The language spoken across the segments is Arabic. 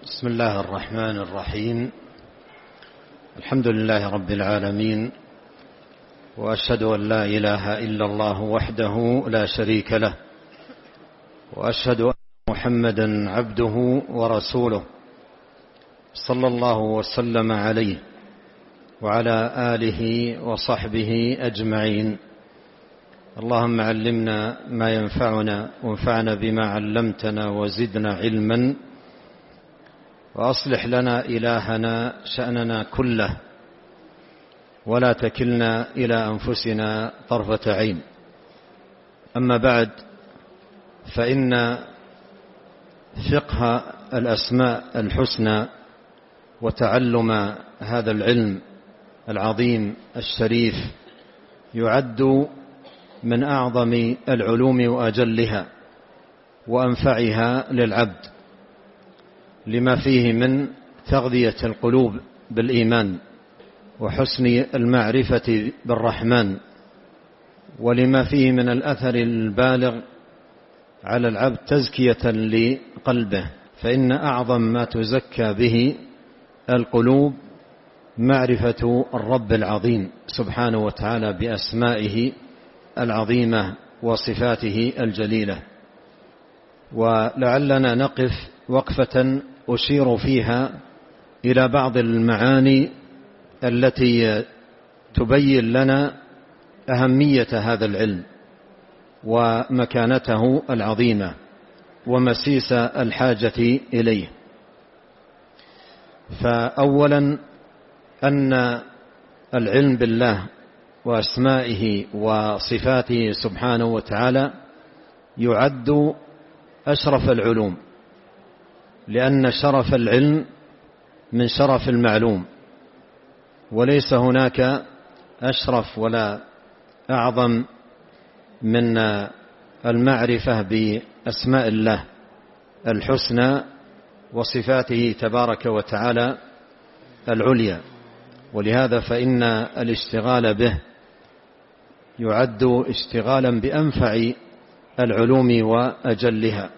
بسم الله الرحمن الرحيم. الحمد لله رب العالمين، وأشهد أن لا إله إلا الله وحده لا شريك له، وأشهد أن محمدا عبده ورسوله صلى الله وسلم عليه وعلى آله وصحبه أجمعين. اللهم علمنا ما ينفعنا وانفعنا بما علمتنا وزدنا علما، وأصلح لنا إلهنا شأننا كله، ولا تكلنا إلى أنفسنا طرفة عين. أما بعد، فإن فقه الأسماء الحسنى وتعلم هذا العلم العظيم الشريف يعد من أعظم العلوم وأجلها وأنفعها للعبد، لما فيه من تغذية القلوب بالإيمان وحسن المعرفة بالرحمن، ولما فيه من الأثر البالغ على العبد تزكية لقلبه، فإن أعظم ما تزكى به القلوب معرفة الرب العظيم سبحانه وتعالى بأسمائه العظيمة وصفاته الجليلة. ولعلنا نقف وقفة أشير فيها إلى بعض المعاني التي تبين لنا أهمية هذا العلم ومكانته العظيمة ومسيس الحاجة إليه. فأولا أن العلم بالله وأسمائه وصفاته سبحانه وتعالى يعد أشرف العلوم، لأن شرف العلم من شرف المعلوم، وليس هناك أشرف ولا أعظم من المعرفة بأسماء الله الحسنى وصفاته تبارك وتعالى العليا. ولهذا فإن الاشتغال به يعد اشتغالا بأنفع العلوم وأجلها.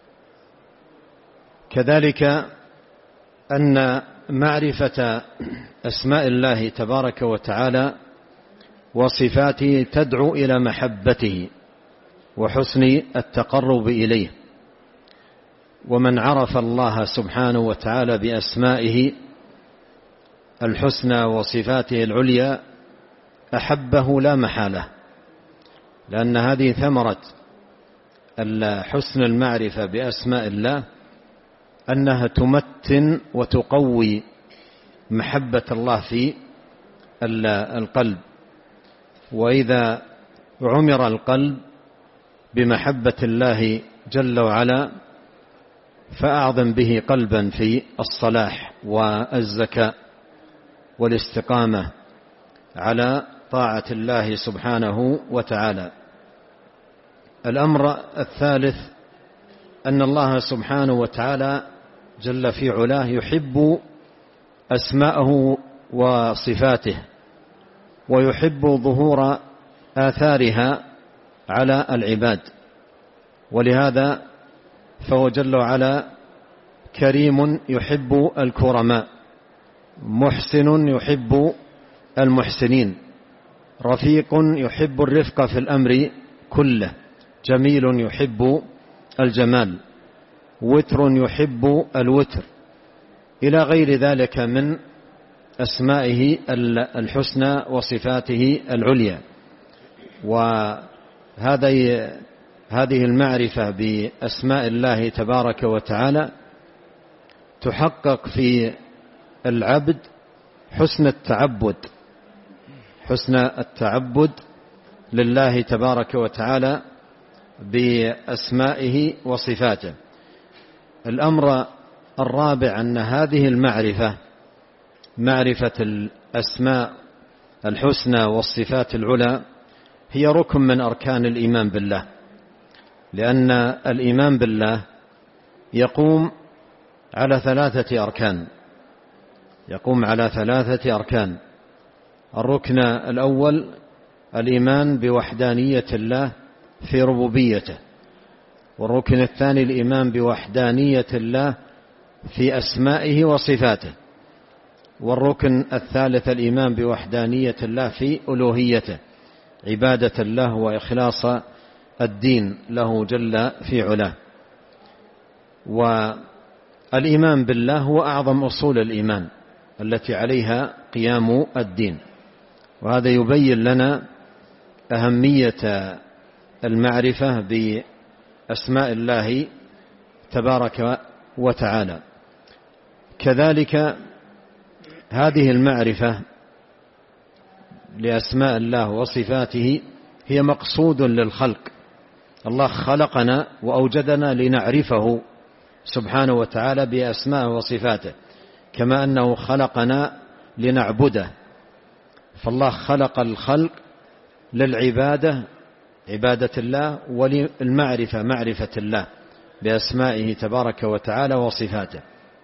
كذلك أن معرفة أسماء الله تبارك وتعالى وصفاته تدعو إلى محبته وحسن التقرب إليه، ومن عرف الله سبحانه وتعالى بأسمائه الحسنى وصفاته العليا أحبه لا محالة، لأن هذه ثمرة حسن المعرفة بأسماء الله، أنها تمتن وتقوي محبة الله في القلب. وإذا عمر القلب بمحبة الله جل وعلا فأعظم به قلبا في الصلاح والزكاة والاستقامة على طاعة الله سبحانه وتعالى. الأمر الثالث أن الله سبحانه وتعالى جل في علاه يحب أسماءه وصفاته، ويحب ظهور آثارها على العباد، ولهذا فهو جل وعلا كريم يحب الكرماء، محسن يحب المحسنين، رفيق يحب الرفق في الأمر كله، جميل يحب الجمال، وتر يحب الوتر، إلى غير ذلك من أسمائه الحسنى وصفاته العليا. وهذه المعرفة بأسماء الله تبارك وتعالى تحقق في العبد حسن التعبد لله تبارك وتعالى بأسمائه وصفاته. الأمر الرابع أن هذه المعرفة، معرفة الأسماء الحسنى والصفات العلى، هي ركن من أركان الإيمان بالله، لأن الإيمان بالله يقوم على ثلاثة أركان. الركن الأول الإيمان بوحدانية الله في ربوبيته، والركن الثاني الإيمان بوحدانية الله في أسمائه وصفاته. والركن الثالث الإيمان بوحدانية الله في ألوهيته، عبادة الله وإخلاص الدين له جل في علاه. والإيمان بالله هو أعظم أصول الإيمان التي عليها قيام الدين، وهذا يبين لنا أهمية المعرفة بأسماء الله تبارك وتعالى. كذلك هذه المعرفة لأسماء الله وصفاته هي مقصود للخلق. الله خلقنا وأوجدنا لنعرفه سبحانه وتعالى بأسماءه وصفاته، كما أنه خلقنا لنعبده. فالله خلق الخلق للعبادة، عبادة الله، وللمعرفة، معرفة الله بأسمائه تبارك وتعالى وصفاته.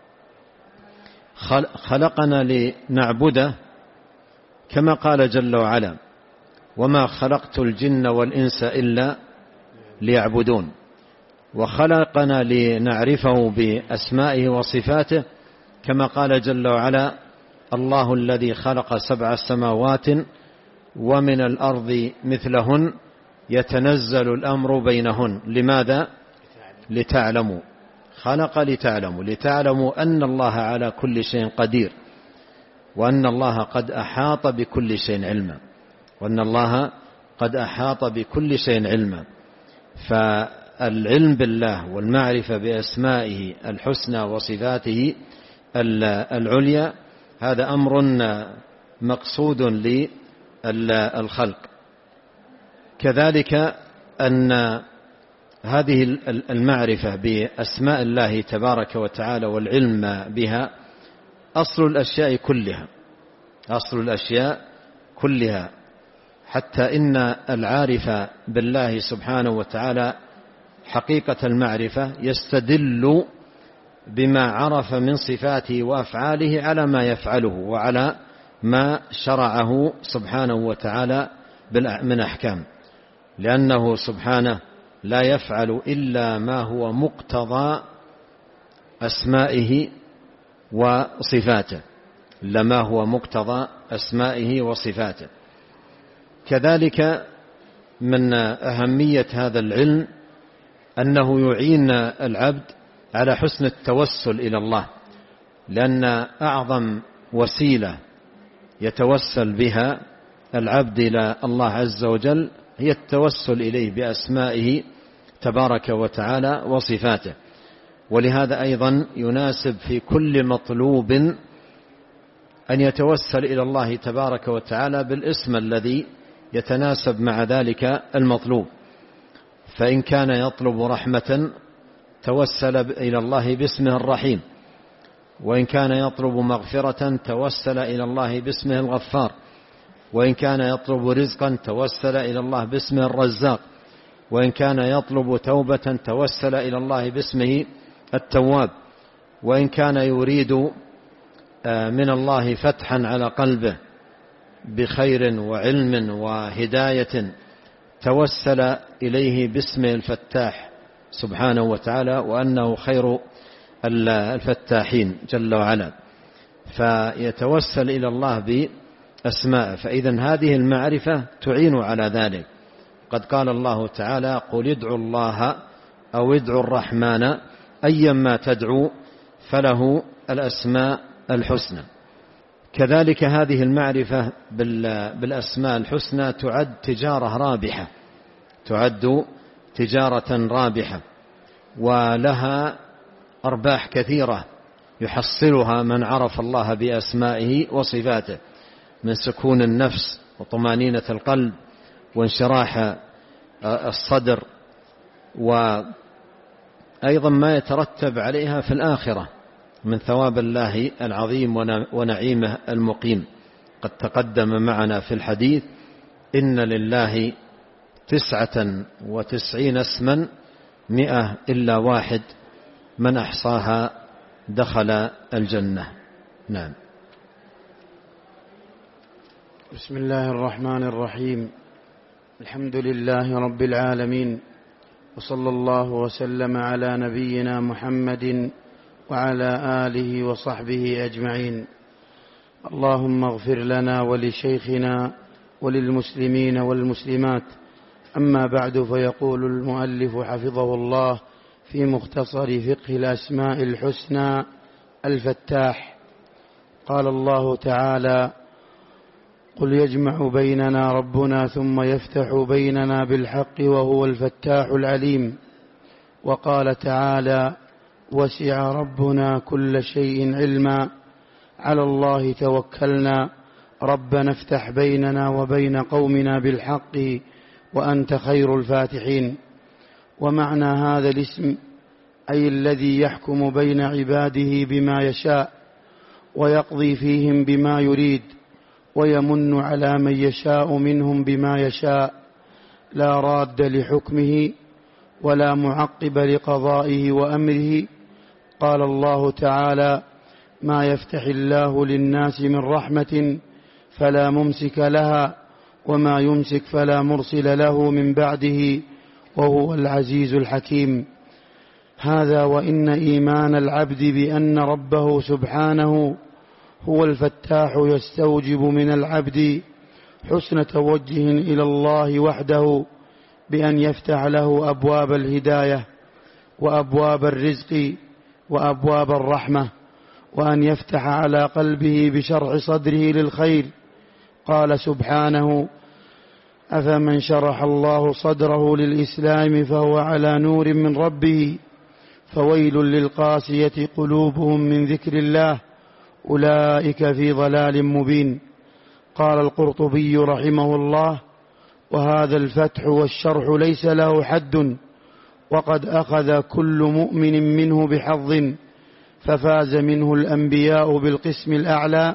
خلقنا لنعبده كما قال جل وعلا: وما خلقت الجن والإنس إلا ليعبدون. وخلقنا لنعرفه بأسمائه وصفاته كما قال جل وعلا: الله الذي خلق 7 سماوات ومن الأرض مثلهن يتنزل الأمر بينهن. لماذا؟ لتعلموا. خلق لتعلموا أن الله على كل شيء قدير، وأن الله قد أحاط بكل شيء علما. فالعلم بالله والمعرفة بأسمائه الحسنى وصفاته العليا هذا أمر مقصود للخلق. كذلك أن هذه المعرفة بأسماء الله تبارك وتعالى والعلم بها أصل الأشياء كلها، حتى إن العارف بالله سبحانه وتعالى حقيقة المعرفة يستدل بما عرف من صفاته وأفعاله على ما يفعله وعلى ما شرعه سبحانه وتعالى من أحكام، لأنه سبحانه لا يفعل إلا ما هو مقتضى أسمائه وصفاته. كذلك من أهمية هذا العلم أنه يعين العبد على حسن التوسل إلى الله، لأن أعظم وسيلة يتوسل بها العبد إلى الله عز وجل هي التوسل إليه بأسمائه تبارك وتعالى وصفاته. ولهذا أيضا يناسب في كل مطلوب أن يتوسل إلى الله تبارك وتعالى بالاسم الذي يتناسب مع ذلك المطلوب. فإن كان يطلب رحمة توسل إلى الله باسمه الرحيم، وإن كان يطلب مغفرة توسل إلى الله باسمه الغفار، وإن كان يطلب رزقا توسل إلى الله باسمه الرزاق، وإن كان يطلب توبة توسل إلى الله باسمه التواب، وإن كان يريد من الله فتحا على قلبه بخير وعلم وهداية توسل إليه باسمه الفتاح سبحانه وتعالى، وأنه خير الفتاحين جل وعلا. فيتوسل إلى الله بأسماء. فإذن هذه المعرفة تعين على ذلك. قد قال الله تعالى: قل ادعوا الله أو ادعوا الرحمن أيما تدعوا فله الأسماء الحسنى. كذلك هذه المعرفة بالأسماء الحسنى تعد تجارة رابحة، ولها أرباح كثيرة يحصلها من عرف الله بأسمائه وصفاته، من سكون النفس وطمانينة القلب وانشراح الصدر، وأيضا ما يترتب عليها في الآخرة من ثواب الله العظيم ونعيمه المقيم. قد تقدم معنا في الحديث: إن لله 99 اسما 100 إلا واحد من أحصاها دخل الجنة. نعم. بسم الله الرحمن الرحيم. الحمد لله رب العالمين، وصلى الله وسلم على نبينا محمد وعلى آله وصحبه أجمعين. اللهم اغفر لنا ولشيخنا وللمسلمين والمسلمات. أما بعد، فيقول المؤلف حفظه الله في مختصر فقه الأسماء الحسنى الفتاح: قال الله تعالى: قل يجمع بيننا ربنا ثم يفتح بيننا بالحق وهو الفتاح العليم. وقال تعالى: وسع ربنا كل شيء علما، على الله توكلنا، ربنا افتح بيننا وبين قومنا بالحق وأنت خير الفاتحين. ومعنى هذا الاسم أي الذي يحكم بين عباده بما يشاء ويقضي فيهم بما يريد ويمن على من يشاء منهم بما يشاء، لا راد لحكمه ولا معقب لقضائه وأمره. قال الله تعالى: ما يفتح الله للناس من رحمة فلا ممسك لها وما يمسك فلا مرسل له من بعده وهو العزيز الحكيم. هذا وإن إيمان العبد بأن ربه سبحانه هو الفتاح يستوجب من العبد حسن توجه إلى الله وحده بأن يفتح له أبواب الهداية وأبواب الرزق وأبواب الرحمة، وأن يفتح على قلبه بشرح صدره للخير. قال سبحانه: أفمن شرح الله صدره للإسلام فهو على نور من ربه فويل للقاسية قلوبهم من ذكر الله أولئك في ضلال مبين. قال القرطبي رحمه الله: وهذا الفتح والشرح ليس له حد، وقد أخذ كل مؤمن منه بحظ، ففاز منه الأنبياء بالقسم الأعلى،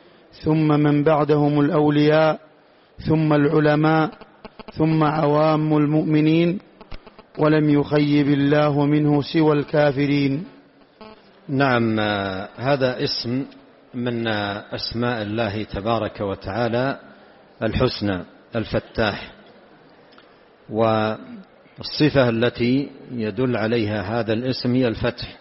ثم من بعدهم الأولياء، ثم العلماء، ثم عوام المؤمنين، ولم يخيب الله منه سوى الكافرين. نعم، هذا اسم من أسماء الله تبارك وتعالى الحسنى الفتاح، والصفة التي يدل عليها هذا الاسم هي الفتح،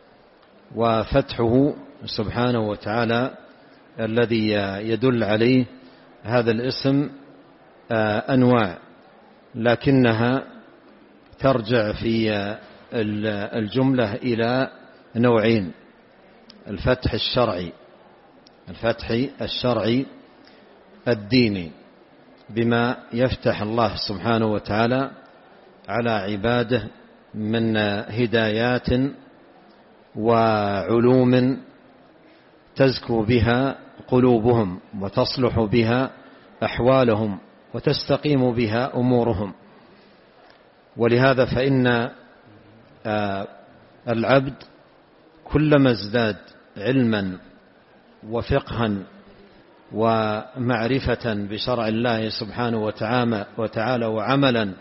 وفتحه سبحانه وتعالى الذي يدل عليه هذا الاسم أنواع، لكنها ترجع في الجملة إلى نوعين: الفتح الشرعي الديني، بما يفتح الله سبحانه وتعالى على عباده من هدايات وعلوم تزكو بها قلوبهم وتصلح بها أحوالهم وتستقيم بها أمورهم. ولهذا فإن العبد كلما ازداد علما وفقها ومعرفة بشرع الله سبحانه وتعالى وعملا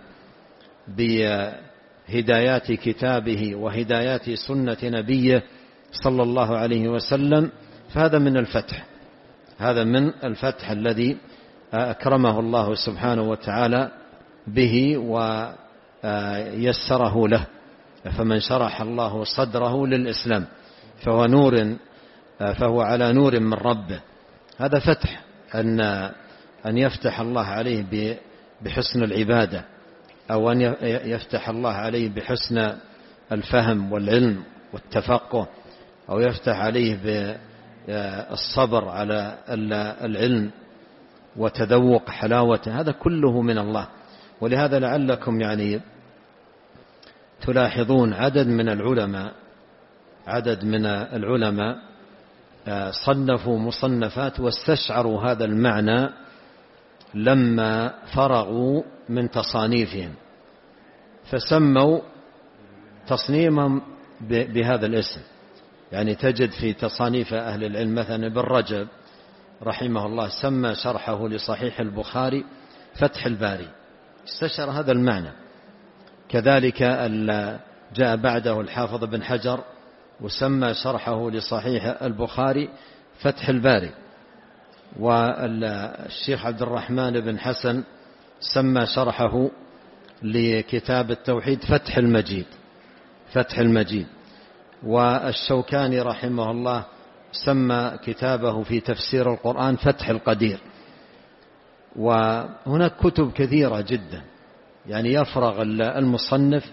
بهدايات كتابه وهدايات سنة نبيه صلى الله عليه وسلم، فهذا من الفتح، هذا من الفتح الذي أكرمه الله سبحانه وتعالى به ويسره له. فمن شرح الله صدره للإسلام فهو على نور من ربه. هذا فتح، أن يفتح الله عليه بحسن العبادة، أو أن يفتح الله عليه بحسن الفهم والعلم والتفقه، أو يفتح عليه بالصبر على العلم وتذوق حلاوته. هذا كله من الله. ولهذا لعلكم تلاحظون عدد من العلماء صنفوا مصنفات واستشعروا هذا المعنى لما فرغوا من تصانيفهم، فسموا تصنيفهم بهذا الاسم. تجد في تصانيف أهل العلم مثلا ابن رجب رحمه الله سمى شرحه لصحيح البخاري فتح الباري، استشعر هذا المعنى. كذلك جاء بعده الحافظ بن حجر وسمى شرحه لصحيح البخاري فتح الباري، والشيخ عبد الرحمن بن حسن سمى شرحه لكتاب التوحيد فتح المجيد. والشوكاني رحمه الله سمى كتابه في تفسير القرآن فتح القدير. وهناك كتب كثيرة جدا، يعني يفرغ المصنف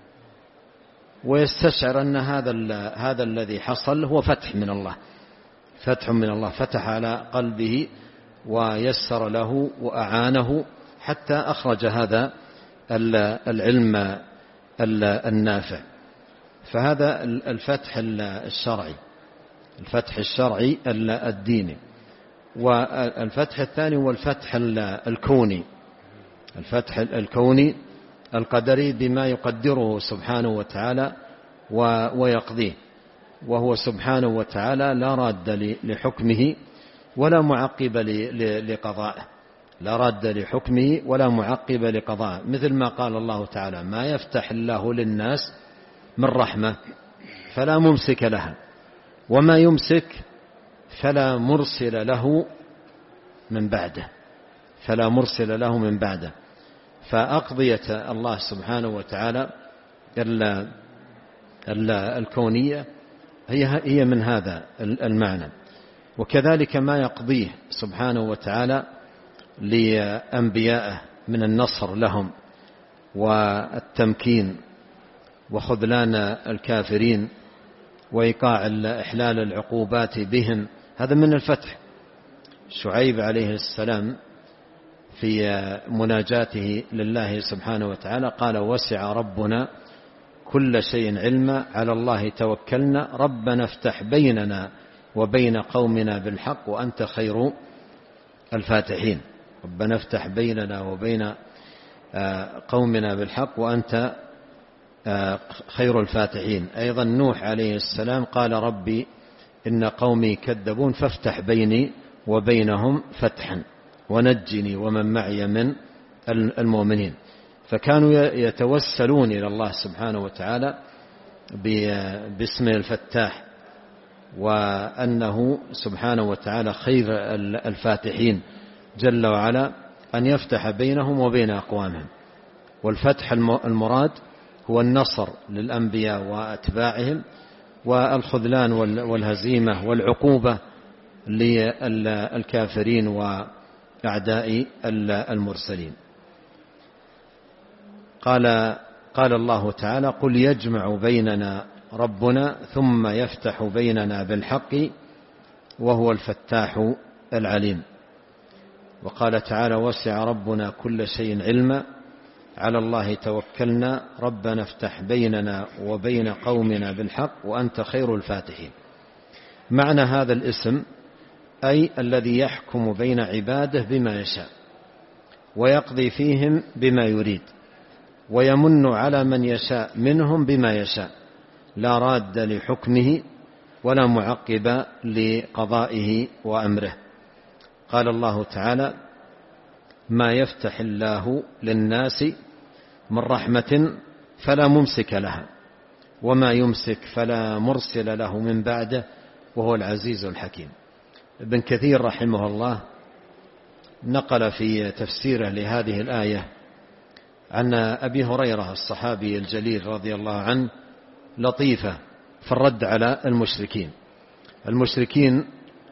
ويستشعر أن هذا الذي حصل هو فتح من الله، فتح من الله، فتح على قلبه ويسر له وأعانه حتى أخرج هذا العلم النافع. فهذا الفتح الشرعي، الفتح الشرعي الديني. والفتح الثاني هو الفتح الكوني، الفتح الكوني القدري بما يقدره سبحانه وتعالى ويقضيه، وهو سبحانه وتعالى لا راد لحكمه ولا معقب لقضائه، لا راد لحكمه ولا معقب لقضائه، مثل ما قال الله تعالى: ما يفتح الله للناس من رحمة فلا ممسك لها وما يمسك فلا مرسل له من بعده، فلا مرسل له من بعده. فأقضية الله سبحانه وتعالى الكونية هي من هذا المعنى. وكذلك ما يقضيه سبحانه وتعالى لأنبيائه من النصر لهم والتمكين وخذلان الكافرين وإيقاع إحلال العقوبات بهم، هذا من الفتح. شعيب عليه السلام في مناجاته لله سبحانه وتعالى قال: وسع ربنا كل شيء علما، على الله توكلنا، ربنا افتح بيننا وبين قومنا بالحق وأنت خير الفاتحين. ربنا افتح بيننا وبين قومنا بالحق وأنت خير الفاتحين. أيضا نوح عليه السلام قال: ربي إن قومي كذبون فافتح بيني وبينهم فتحا ونجني ومن معي من المؤمنين. فكانوا يتوسلون إلى الله سبحانه وتعالى باسمه الفتاح، وأنه سبحانه وتعالى خير الفاتحين جل وعلا، أن يفتح بينهم وبين أقوامهم. والفتح المراد هو النصر للأنبياء وأتباعهم، والخذلان والهزيمة والعقوبة للكافرين وأعداء المرسلين. قال الله تعالى: قل يجمع بيننا ربنا ثم يفتح بيننا بالحق وهو الفتاح العليم. وقال تعالى: وسع ربنا كل شيء علما، على الله توكلنا، ربنا افتح بيننا وبين قومنا بالحق وأنت خير الفاتحين. معنى هذا الاسم أي الذي يحكم بين عباده بما يشاء ويقضي فيهم بما يريد ويمن على من يشاء منهم بما يشاء، لا راد لحكمه ولا معقب لقضائه وأمره. قال الله تعالى: ما يفتح الله للناس من رحمة فلا ممسك لها وما يمسك فلا مرسل له من بعده وهو العزيز الحكيم. ابن كثير رحمه الله نقل في تفسيره لهذه الآية عن أبي هريرة الصحابي الجليل رضي الله عنه لطيفة في الرد على المشركين. المشركين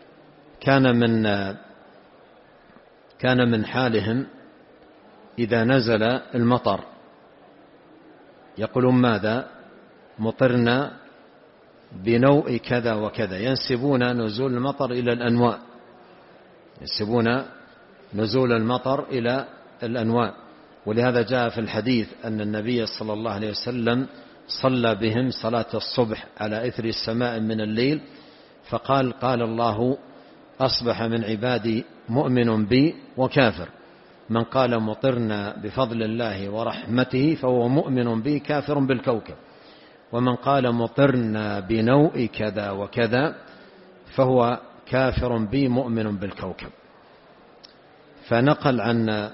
كان من حالهم إذا نزل المطر يقولون: ماذا؟ مطرنا بنوء كذا وكذا، ينسبون نزول المطر إلى الأنواء، ينسبون نزول المطر إلى الأنواء. ولهذا جاء في الحديث أن النبي صلى الله عليه وسلم صلى بهم صلاة الصبح على إثر السماء من الليل، فقال: قال الله: أصبح من عبادي مؤمن بي وكافر، من قال مطرنا بفضل الله ورحمته فهو مؤمن بي كافر بالكوكب، ومن قال مطرنا بنوء كذا وكذا فهو كافر بي مؤمن بالكوكب. فنقل عن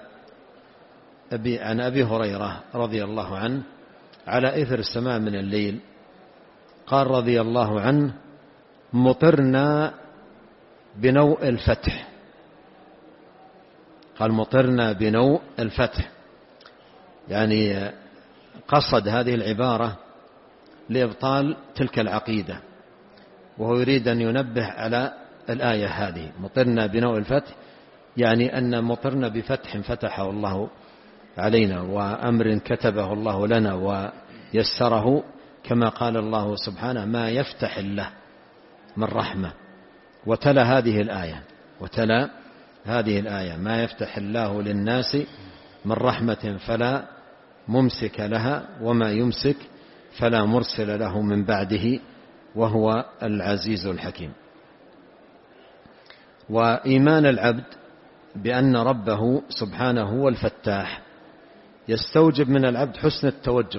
أبي هريرة رضي الله عنه على إثر السماء من الليل قال رضي الله عنه: مطرنا بنوء الفتح. قال: مطرنا بنوء الفتح، يعني قصد هذه العبارة لإبطال تلك العقيدة، وهو يريد أن ينبه على الآية هذه: مطرنا بنوء الفتح، يعني أن مطرنا بفتح فتحه الله علينا، وأمر كتبه الله لنا ويسره، كما قال الله سبحانه: ما يفتح الله من رحمة. وتلا هذه الآية: ما يفتح الله للناس من رحمة فلا ممسك لها وما يمسك فلا مرسل له من بعده وهو العزيز الحكيم. وإيمان العبد بأن ربه سبحانه هو الفتاح يستوجب من العبد حسن التوجه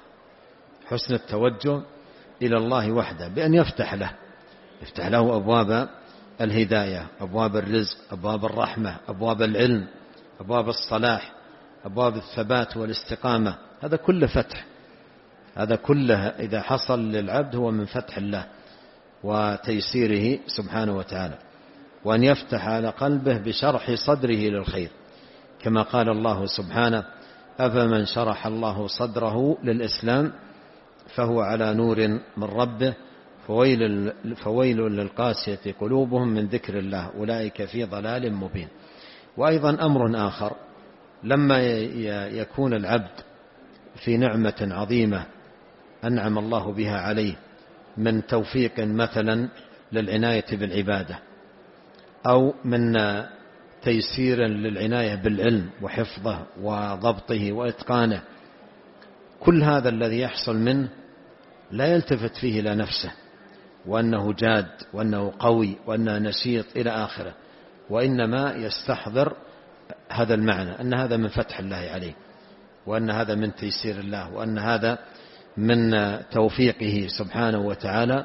إلى الله وحده، بأن يفتح له أبواب الهداية، أبواب الرزق، أبواب الرحمة، أبواب العلم، أبواب الصلاح، أبواب الثبات والاستقامة. هذا كله فتح، هذا كله إذا حصل للعبد هو من فتح الله وتيسيره سبحانه وتعالى. وأن يفتح على قلبه بشرح صدره للخير، كما قال الله سبحانه: أفمن شرح الله صدره للإسلام فهو على نور من ربه فويل للقاسية قلوبهم من ذكر الله أولئك في ضلال مبين. وأيضا أمر آخر: لما يكون العبد في نعمة عظيمة أنعم الله بها عليه من توفيق مثلا للعناية بالعبادة، أو من تيسير للعناية بالعلم وحفظه وضبطه وإتقانه، كل هذا الذي يحصل منه لا يلتفت فيه إلى نفسه وأنه جاد وأنه قوي وأنه نشيط إلى آخره، وإنما يستحضر هذا المعنى، أن هذا من فتح الله عليه، وأن هذا من تيسير الله، وأن هذا من توفيقه سبحانه وتعالى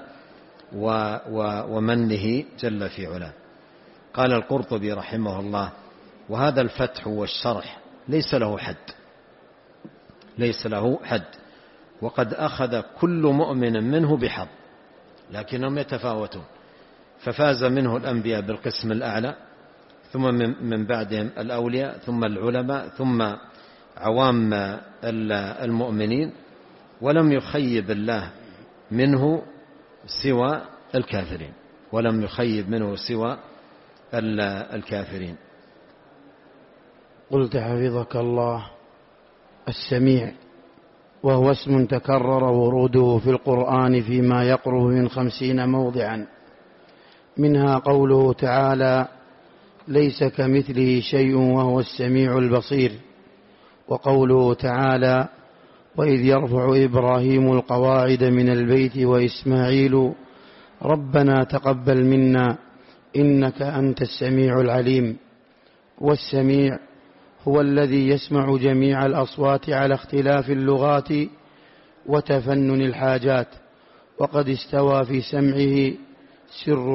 ومنه جل في علاه. قال القرطبي رحمه الله: وهذا الفتح والشرح ليس له حد، وقد أخذ كل مؤمن منه بحظ، لكنهم يتفاوتون، ففاز منه الأنبياء بالقسم الأعلى، ثم من بعدهم الأولياء، ثم العلماء، ثم عوام المؤمنين، ولم يخيب الله منه سوى الكافرين. قلت حفظك الله: السميع، وهو اسم تكرر وروده في القرآن فيما يقرب من 50 موضعا، منها قوله تعالى: ليس كمثله شيء وهو السميع البصير، وقوله تعالى: وإذ يرفع إبراهيم القواعد من البيت وإسماعيل ربنا تقبل منا إنك أنت السميع العليم. والسميع هو الذي يسمع جميع الأصوات على اختلاف اللغات وتفنن الحاجات، وقد استوى في سمعه سر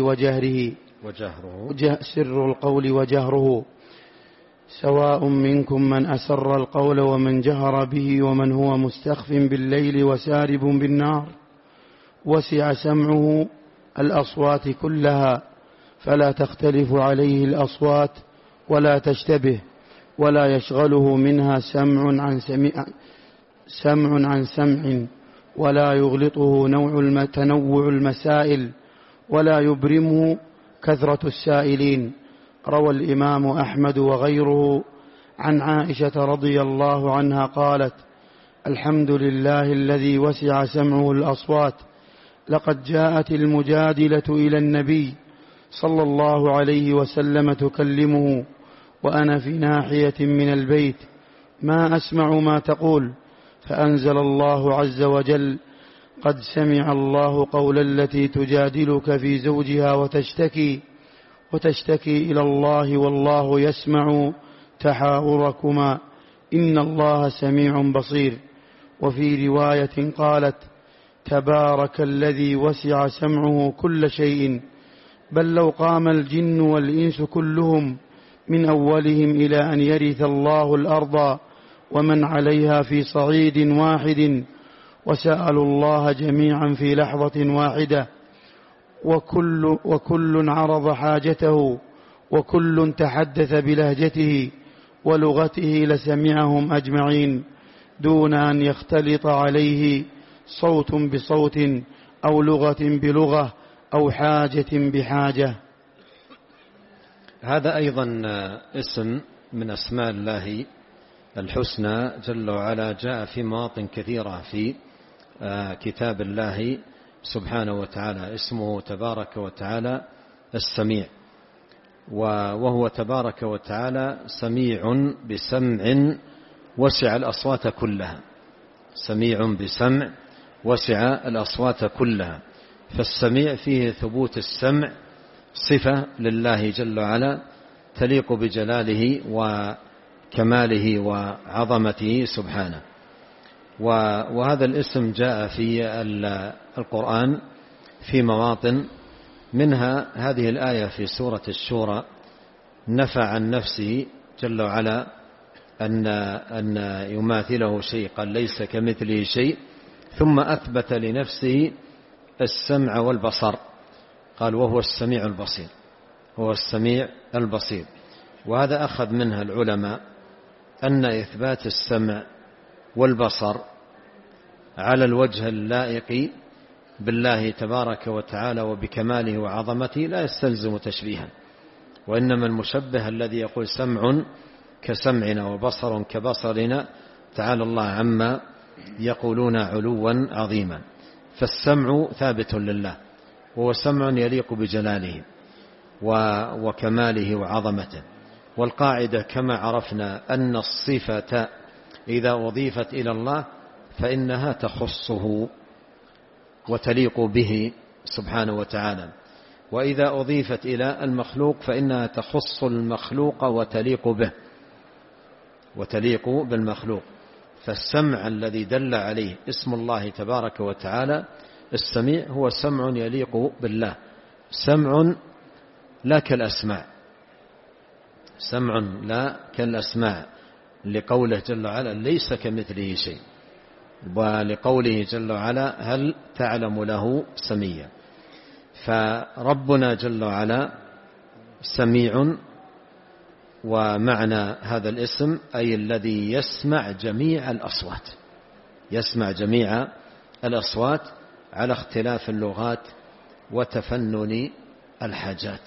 القول وجهره، سواء منكم من أسر القول ومن جهر به ومن هو مستخف بالليل وسارب بالنار. وسع سمعه الأصوات كلها، فلا تختلف عليه الأصوات ولا تشتبه، ولا يشغله منها سمع عن سمع، ولا يغلطه تنوع المسائل، ولا يبرمه كثرة السائلين. روى الإمام أحمد وغيره عن عائشة رضي الله عنها قالت: الحمد لله الذي وسع سمعه الأصوات، لقد جاءت المجادلة إلى النبي صلى الله عليه وسلم تكلمه وأنا في ناحية من البيت ما أسمع ما تقول، فأنزل الله عز وجل: قد سمع الله قول التي تجادلك في زوجها وتشتكي إلى الله والله يسمع تحاوركما إن الله سميع بصير. وفي رواية قالت: تبارك الذي وسع سمعه كل شيء، بل لو قام الجن والإنس كلهم من أولهم إلى أن يرث الله الأرض ومن عليها في صعيد واحد وسألوا الله جميعا في لحظة واحدة، وكل عرض حاجته وكل تحدث بلهجته ولغته لسمعهم أجمعين دون أن يختلط عليه صوت بصوت أو لغة بلغة أو حاجة بحاجة. هذا أيضا اسم من أسماء الله الحسنى جل وعلا، جاء في مواطن كثيرة في كتاب الله سبحانه وتعالى. اسمه تبارك وتعالى السميع، وهو تبارك وتعالى سميع بسمع وسع الأصوات كلها، سميع بسمع وسع الأصوات كلها. فالسميع فيه ثبوت السمع، صفة لله جل وعلا تليق بجلاله وكماله وعظمته سبحانه. وهذا الاسم جاء في القرآن في مواطن، منها هذه الآية في سورة الشورى: نفى عن نفسه جل وعلا أن يماثله شيء، قال ليس كمثله شيء، ثم أثبت لنفسه السمع والبصر، قال وهو السميع البصير، هو السميع البصير. وهذا أخذ منها العلماء أن إثبات السمع والبصر على الوجه اللائق بالله تبارك وتعالى وبكماله وعظمته لا يستلزم تشبيها، وإنما المشبه الذي يقول سمع كسمعنا وبصر كبصرنا تعالى الله عما يقولون علوا عظيما. فالسمع ثابت لله، وهو سمع يليق بجلاله وكماله وعظمته. والقاعدة كما عرفنا أن الصفة إذا أضيفت إلى الله فإنها تخصه وتليق به سبحانه وتعالى، وإذا أضيفت إلى المخلوق فإنها تخص المخلوق وتليق به وتليق بالمخلوق. فالسمع الذي دل عليه اسم الله تبارك وتعالى السميع هو سمع يليق بالله، سمع لا كالأسماع، سمع لا كالأسماع، لقوله جل وعلا ليس كمثله شيء، ولقوله جل وعلا هل تعلم له سميا. فربنا جل وعلا سميع، ومعنى هذا الاسم أي الذي يسمع جميع الأصوات، يسمع جميع الأصوات على اختلاف اللغات وتفنن الحاجات.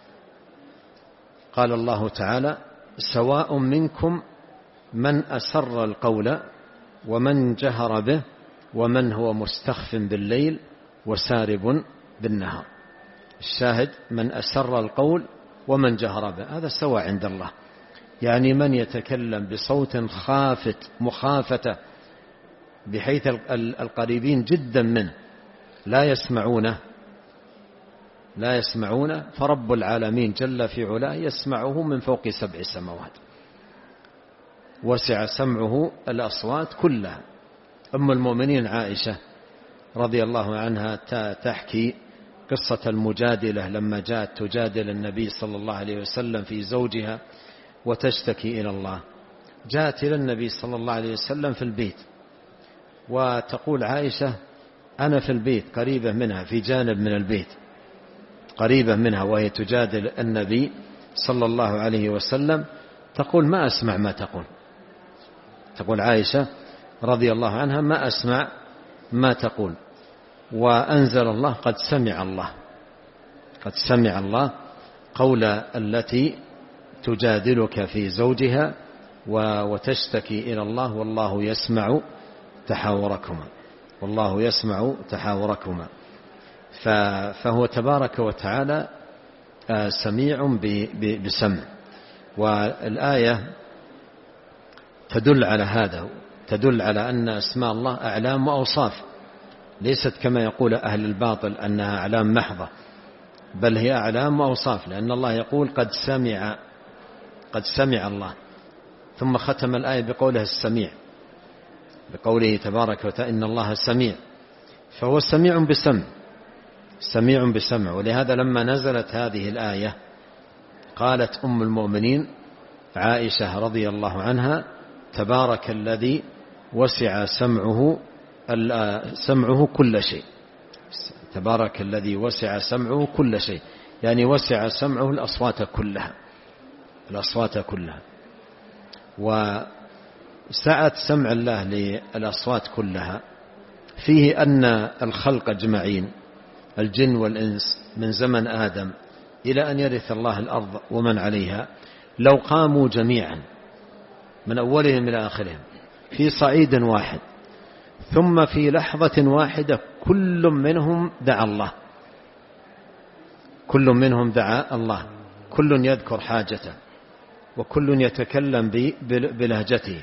قال الله تعالى سواء منكم من أسر القول ومن جهر به ومن هو مستخف بالليل وسارب بالنهار. الشاهد من أسر القول ومن جهر به، هذا سواء عند الله، يعني من يتكلم بصوت خافت مخافة بحيث القريبين جدا منه لا يسمعونه، فرب العالمين جل في علاه يسمعه من فوق 7 سماوات، وسع سمعه الأصوات كلها. أم المؤمنين عائشة رضي الله عنها تحكي قصة المجادلة لما جاءت تجادل النبي صلى الله عليه وسلم في زوجها وتشتكي إلى الله. جاءت إلى النبي صلى الله عليه وسلم في البيت، وتقول عائشة أنا في البيت قريبة منها، في جانب من البيت قريبة منها، وهي تجادل النبي صلى الله عليه وسلم، تقول ما أسمع ما تقول، تقول عائشة رضي الله عنها ما أسمع ما تقول. وأنزل الله قد سمع الله قول التي تجادلك في زوجها وتشتكي إلى الله والله يسمع تحاوركما. فهو تبارك وتعالى سميع بسمع. والآية تدل على هذا، تدل على أن أسماء الله أعلام وأوصاف، ليست كما يقول أهل الباطل أنها أعلام محضة، بل هي أعلام وأوصاف، لأن الله يقول قد سمع الله، ثم ختم الآية بقوله السميع، بقوله تبارك وتعالى إن الله سميع، فهو سميع بسمع. ولهذا لما نزلت هذه الآية قالت أم المؤمنين عائشة رضي الله عنها تبارك الذي وسع سمعه كل شيء، تبارك الذي وسع سمعه كل شيء، يعني وسع سمعه الأصوات كلها. وسعة سمع الله للأصوات كلها فيه أن الخلق أجمعين الجن والإنس من زمن آدم إلى أن يرث الله الأرض ومن عليها لو قاموا جميعا من أولهم إلى آخرهم في صعيد واحد ثم في لحظة واحدة كل منهم دعا الله، كل منهم دعا الله، كل يذكر حاجته وكل يتكلم بلهجته،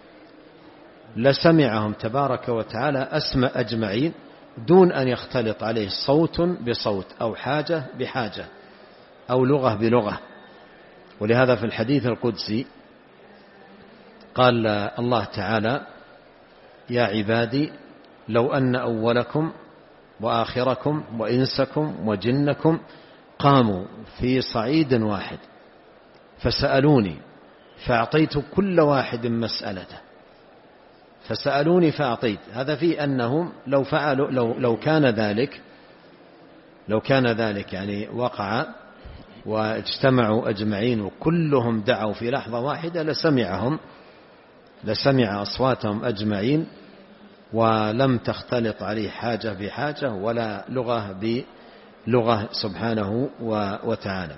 لسمعهم تبارك وتعالى أسمع أجمعين دون أن يختلط عليه صوت بصوت أو حاجة بحاجة أو لغة بلغة. ولهذا في الحديث القدسي قال الله تعالى: يا عبادي لو أن أولكم وآخركم وإنسكم وجنكم قاموا في صعيد واحد فسألوني فأعطيت كل واحد مسألته، فسألوني فأعطيت. هذا فيه أنهم لو فعلوا لو كان ذلك يعني وقع واجتمعوا أجمعين وكلهم دعوا في لحظة واحدة لسمع أصواتهم أجمعين ولم تختلط عليه حاجة بحاجة ولا لغة بلغة سبحانه وتعالى.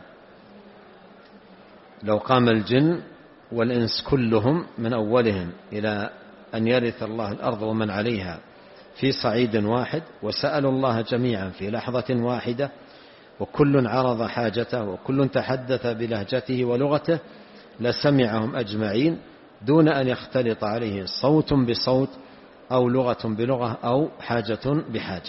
لو قام الجن والإنس كلهم من أولهم إلى أن يرث الله الأرض ومن عليها في صعيد واحد وسألوا الله جميعا في لحظة واحدة وكل عرض حاجته وكل تحدث بلهجته ولغته لسمعهم أجمعين دون أن يختلط عليه صوت بصوت أو لغة بلغة أو حاجة بحاجة.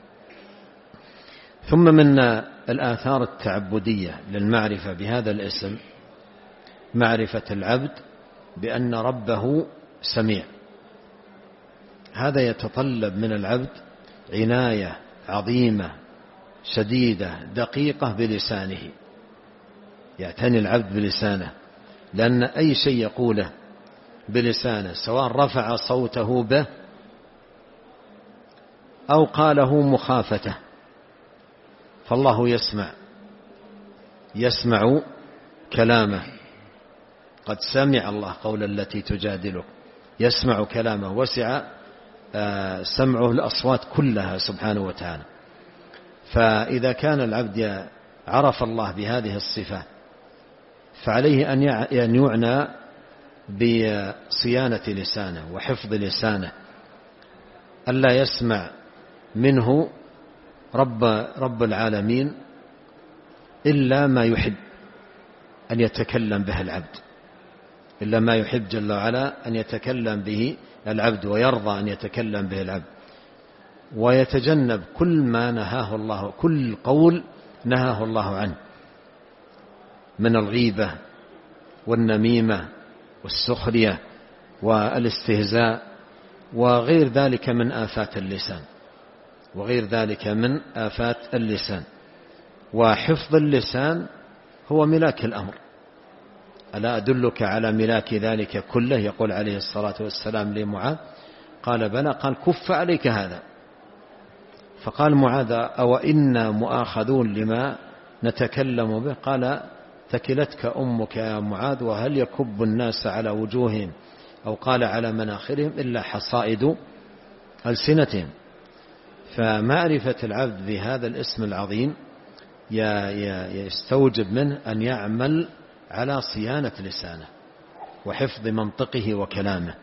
ثم من الآثار التعبدية للمعرفة بهذا الاسم معرفة العبد بأن ربه سميع. هذا يتطلب من العبد عناية عظيمة شديدة دقيقة بلسانه، يعتني العبد بلسانه، لأن أي شيء يقوله بلسانه سواء رفع صوته به أو قاله مخافته فالله يسمع كلامه. قد سمع الله قول التي تجادلك، يسمع كلامه، وسع سمعه الأصوات كلها سبحانه وتعالى. فإذا كان العبد عرف الله بهذه الصفة فعليه أن يعنى بصيانة لسانه وحفظ لسانه، ألا يسمع منه رب العالمين إلا ما يحب أن يتكلم به العبد، إلا ما يحب جل وعلا أن يتكلم به العبد ويرضى أن يتكلم به العبد، ويتجنب كل ما نهاه الله، كل قول نهاه الله عنه من الغيبة والنميمة والسخرية والاستهزاء وغير ذلك من آفات اللسان. وحفظ اللسان هو ملاك الأمر. ألا أدلك على ملاك ذلك كله؟ يقول عليه الصلاة والسلام لمعاذ، قال بلى، قال كف عليك هذا. فقال معاذ أو إنا مؤاخذون لما نتكلم به؟ قال ثكلتك أمك يا معاذ، وهل يكب الناس على وجوههم أو قال على مناخرهم إلا حصائد ألسنتهم. فمعرفة العبد بهذا الاسم العظيم يستوجب منه أن يعمل على صيانة لسانه وحفظ منطقه وكلامه،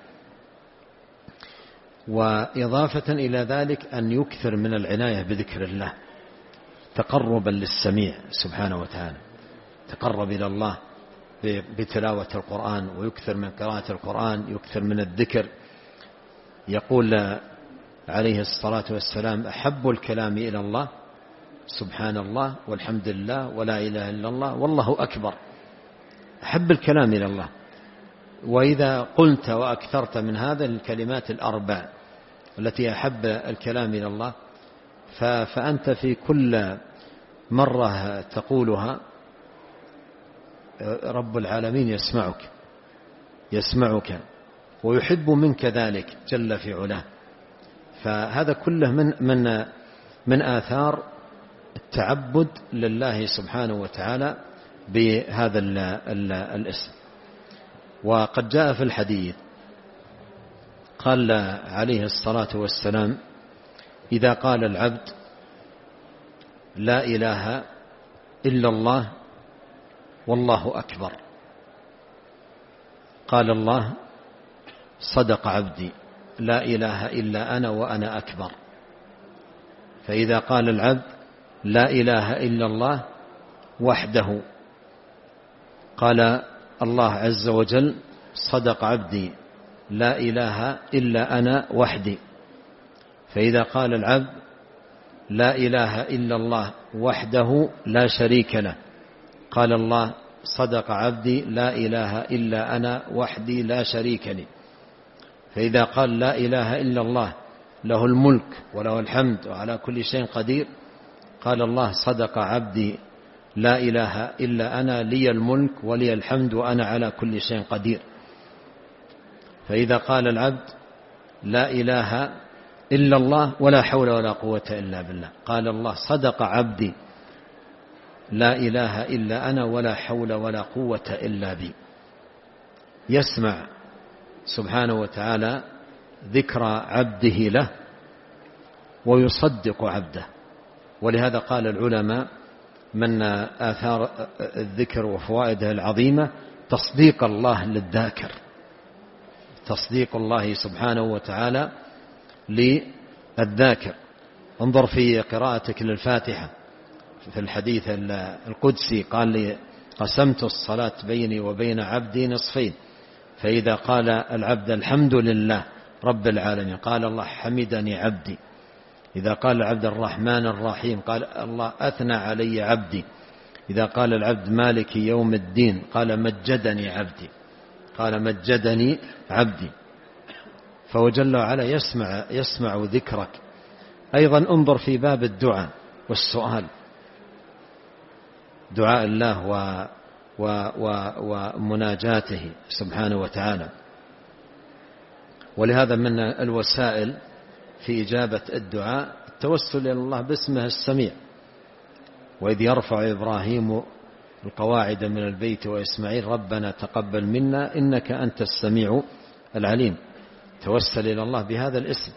وإضافة إلى ذلك أن يكثر من العناية بذكر الله تقربا للسميع سبحانه وتعالى، تقرب إلى الله بتلاوة القرآن ويكثر من قراءة القرآن، يكثر من الذكر. يقول عليه الصلاة والسلام أحب الكلام إلى الله سبحان الله والحمد لله ولا إله إلا الله والله أكبر، أحب الكلام إلى الله. وإذا قلت وأكثرت من هذا الكلمات الأربع التي أحب الكلام إلى الله فأنت في كل مرة تقولها رب العالمين يسمعك ويحب منك ذلك جل في علاه. فهذا كله من آثار التعبد لله سبحانه وتعالى بهذا الاسم. وقد جاء في الحديث قال عليه الصلاة والسلام إذا قال العبد لا إله إلا الله والله أكبر، قال الله صدق عبدي لا إله إلا أنا وأنا أكبر. فإذا قال العبد لا إله إلا الله وحده، قال الله عز وجل صدق عبدي لا إله إلا أنا وحدي. فإذا قال العبد لا إله إلا الله وحده لا شريك له، قال الله صدق عبدي لا إله إلا أنا وحدي لا شريك لي. فإذا قال لا إله إلا الله له الملك وله الحمد وعلى كل شيء قدير، قال الله صدق عبدي لا إله إلا أنا لي الملك ولي الحمد وأنا على كل شيء قدير. فإذا قال العبد لا إله إلا الله ولا حول ولا قوة إلا بالله، قال الله صدق عبدي لا إله إلا أنا ولا حول ولا قوة إلا بي. يسمع سبحانه وتعالى ذكر عبده له ويصدق عبده. ولهذا قال العلماء من آثار الذكر وفوائده العظيمة تصديق الله للذاكر، تصديق الله سبحانه وتعالى للذاكر. انظر في قراءتك للفاتحة في الحديث القدسي قال لي قسمت الصلاة بيني وبين عبدي نصفين، فإذا قال العبد الحمد لله رب العالمين قال الله حمدني عبدي. إذا قال العبد الرحمن الرحيم قال الله أثنى علي عبدي. إذا قال العبد مالك يوم الدين قال مجدني عبدي، قال مجدني عبدي. فهو جل وعلا يسمع ذكرك. أيضا انظر في باب الدعاء والسؤال، دعاء الله ومناجاته سبحانه وتعالى. ولهذا من الوسائل في إجابة الدعاء التوسل إلى الله باسمه السميع. وإذ يرفع إبراهيم القواعد من البيت وإسماعيل ربنا تقبل منا إنك أنت السميع العليم، توسل إلى الله بهذا الاسم.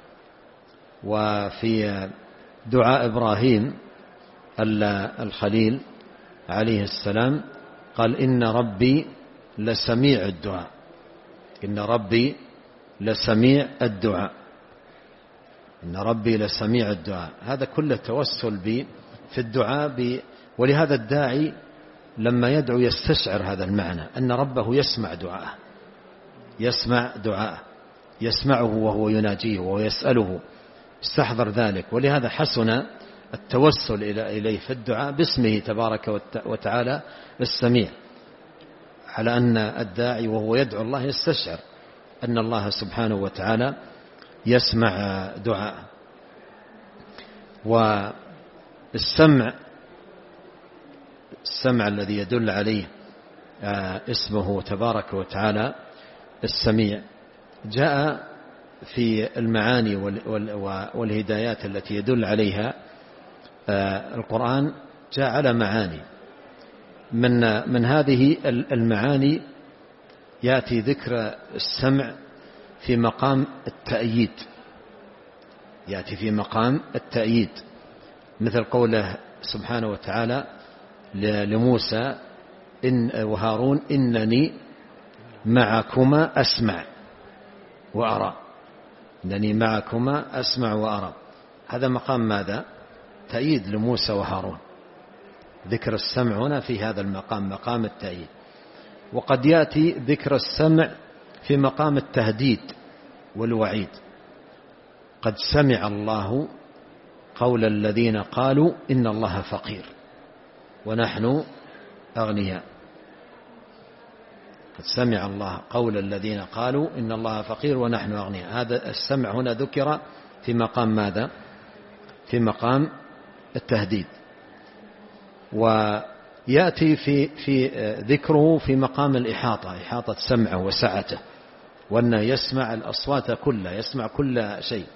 وفي دعاء إبراهيم الخليل عليه السلام قال إن ربي لسميع الدعاء، إن ربي لسميع الدعاء، إن ربي لسميع الدعاء. هذا كله توسل في الدعاء ولهذا الداعي لما يدعو يستشعر هذا المعنى أن ربه يسمع دعاءه، يسمع دعاءه، يسمعه وهو يناجيه ويسأله، استحضر ذلك. ولهذا حسن التوسل إليه في الدعاء باسمه تبارك وتعالى السميع، على أن الداعي وهو يدعو الله يستشعر أن الله سبحانه وتعالى يسمع دعاءه. والسمع الذي يدل عليه اسمه تبارك وتعالى السميع جاء في المعاني والهدايات التي يدل عليها القرآن، جاء على معاني. من هذه المعاني يأتي ذكر السمع في مقام التأييد، يأتي في مقام التأييد، مثل قوله سبحانه وتعالى لموسى وهارون إنني معكما أسمع وأرى، إنني معكما أسمع وأرى. هذا مقام ماذا؟ تأييد لموسى وهارون. ذكر السمع هنا في هذا المقام، مقام التأييد. وقد يأتي ذكر السمع في مقام التهديد والوعيد. قد سمع الله قول الذين قالوا إن الله فقير ونحن أغنياء. قد سمع الله قول الذين قالوا إن الله فقير ونحن أغنياء. هذا السمع هنا ذكر في مقام ماذا؟ في مقام التهديد. ويأتي في ذكره في مقام الإحاطة، إحاطة سمعه وسعته، وأنه يسمع الأصوات كلها، يسمع كل شيء،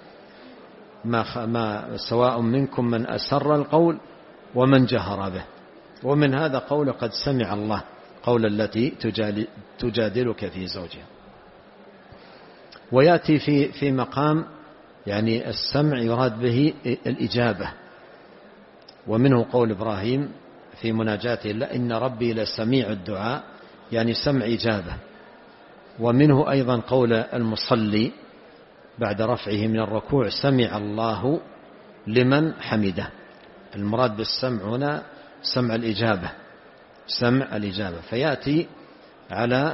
ما سواء منكم من أسر القول ومن جهر به. ومن هذا قول قد سمع الله قول التي تجادلك في زوجها. ويأتي في مقام يعني السمع يراد به الإجابة. ومنه قول إبراهيم في مناجاته: إن ربي لسميع الدعاء، يعني سمع إجابة. ومنه أيضا قول المصلي بعد رفعه من الركوع: سمع الله لمن حمده. المراد بالسمع هنا سمع الإجابة، سمع الإجابة، فيأتي على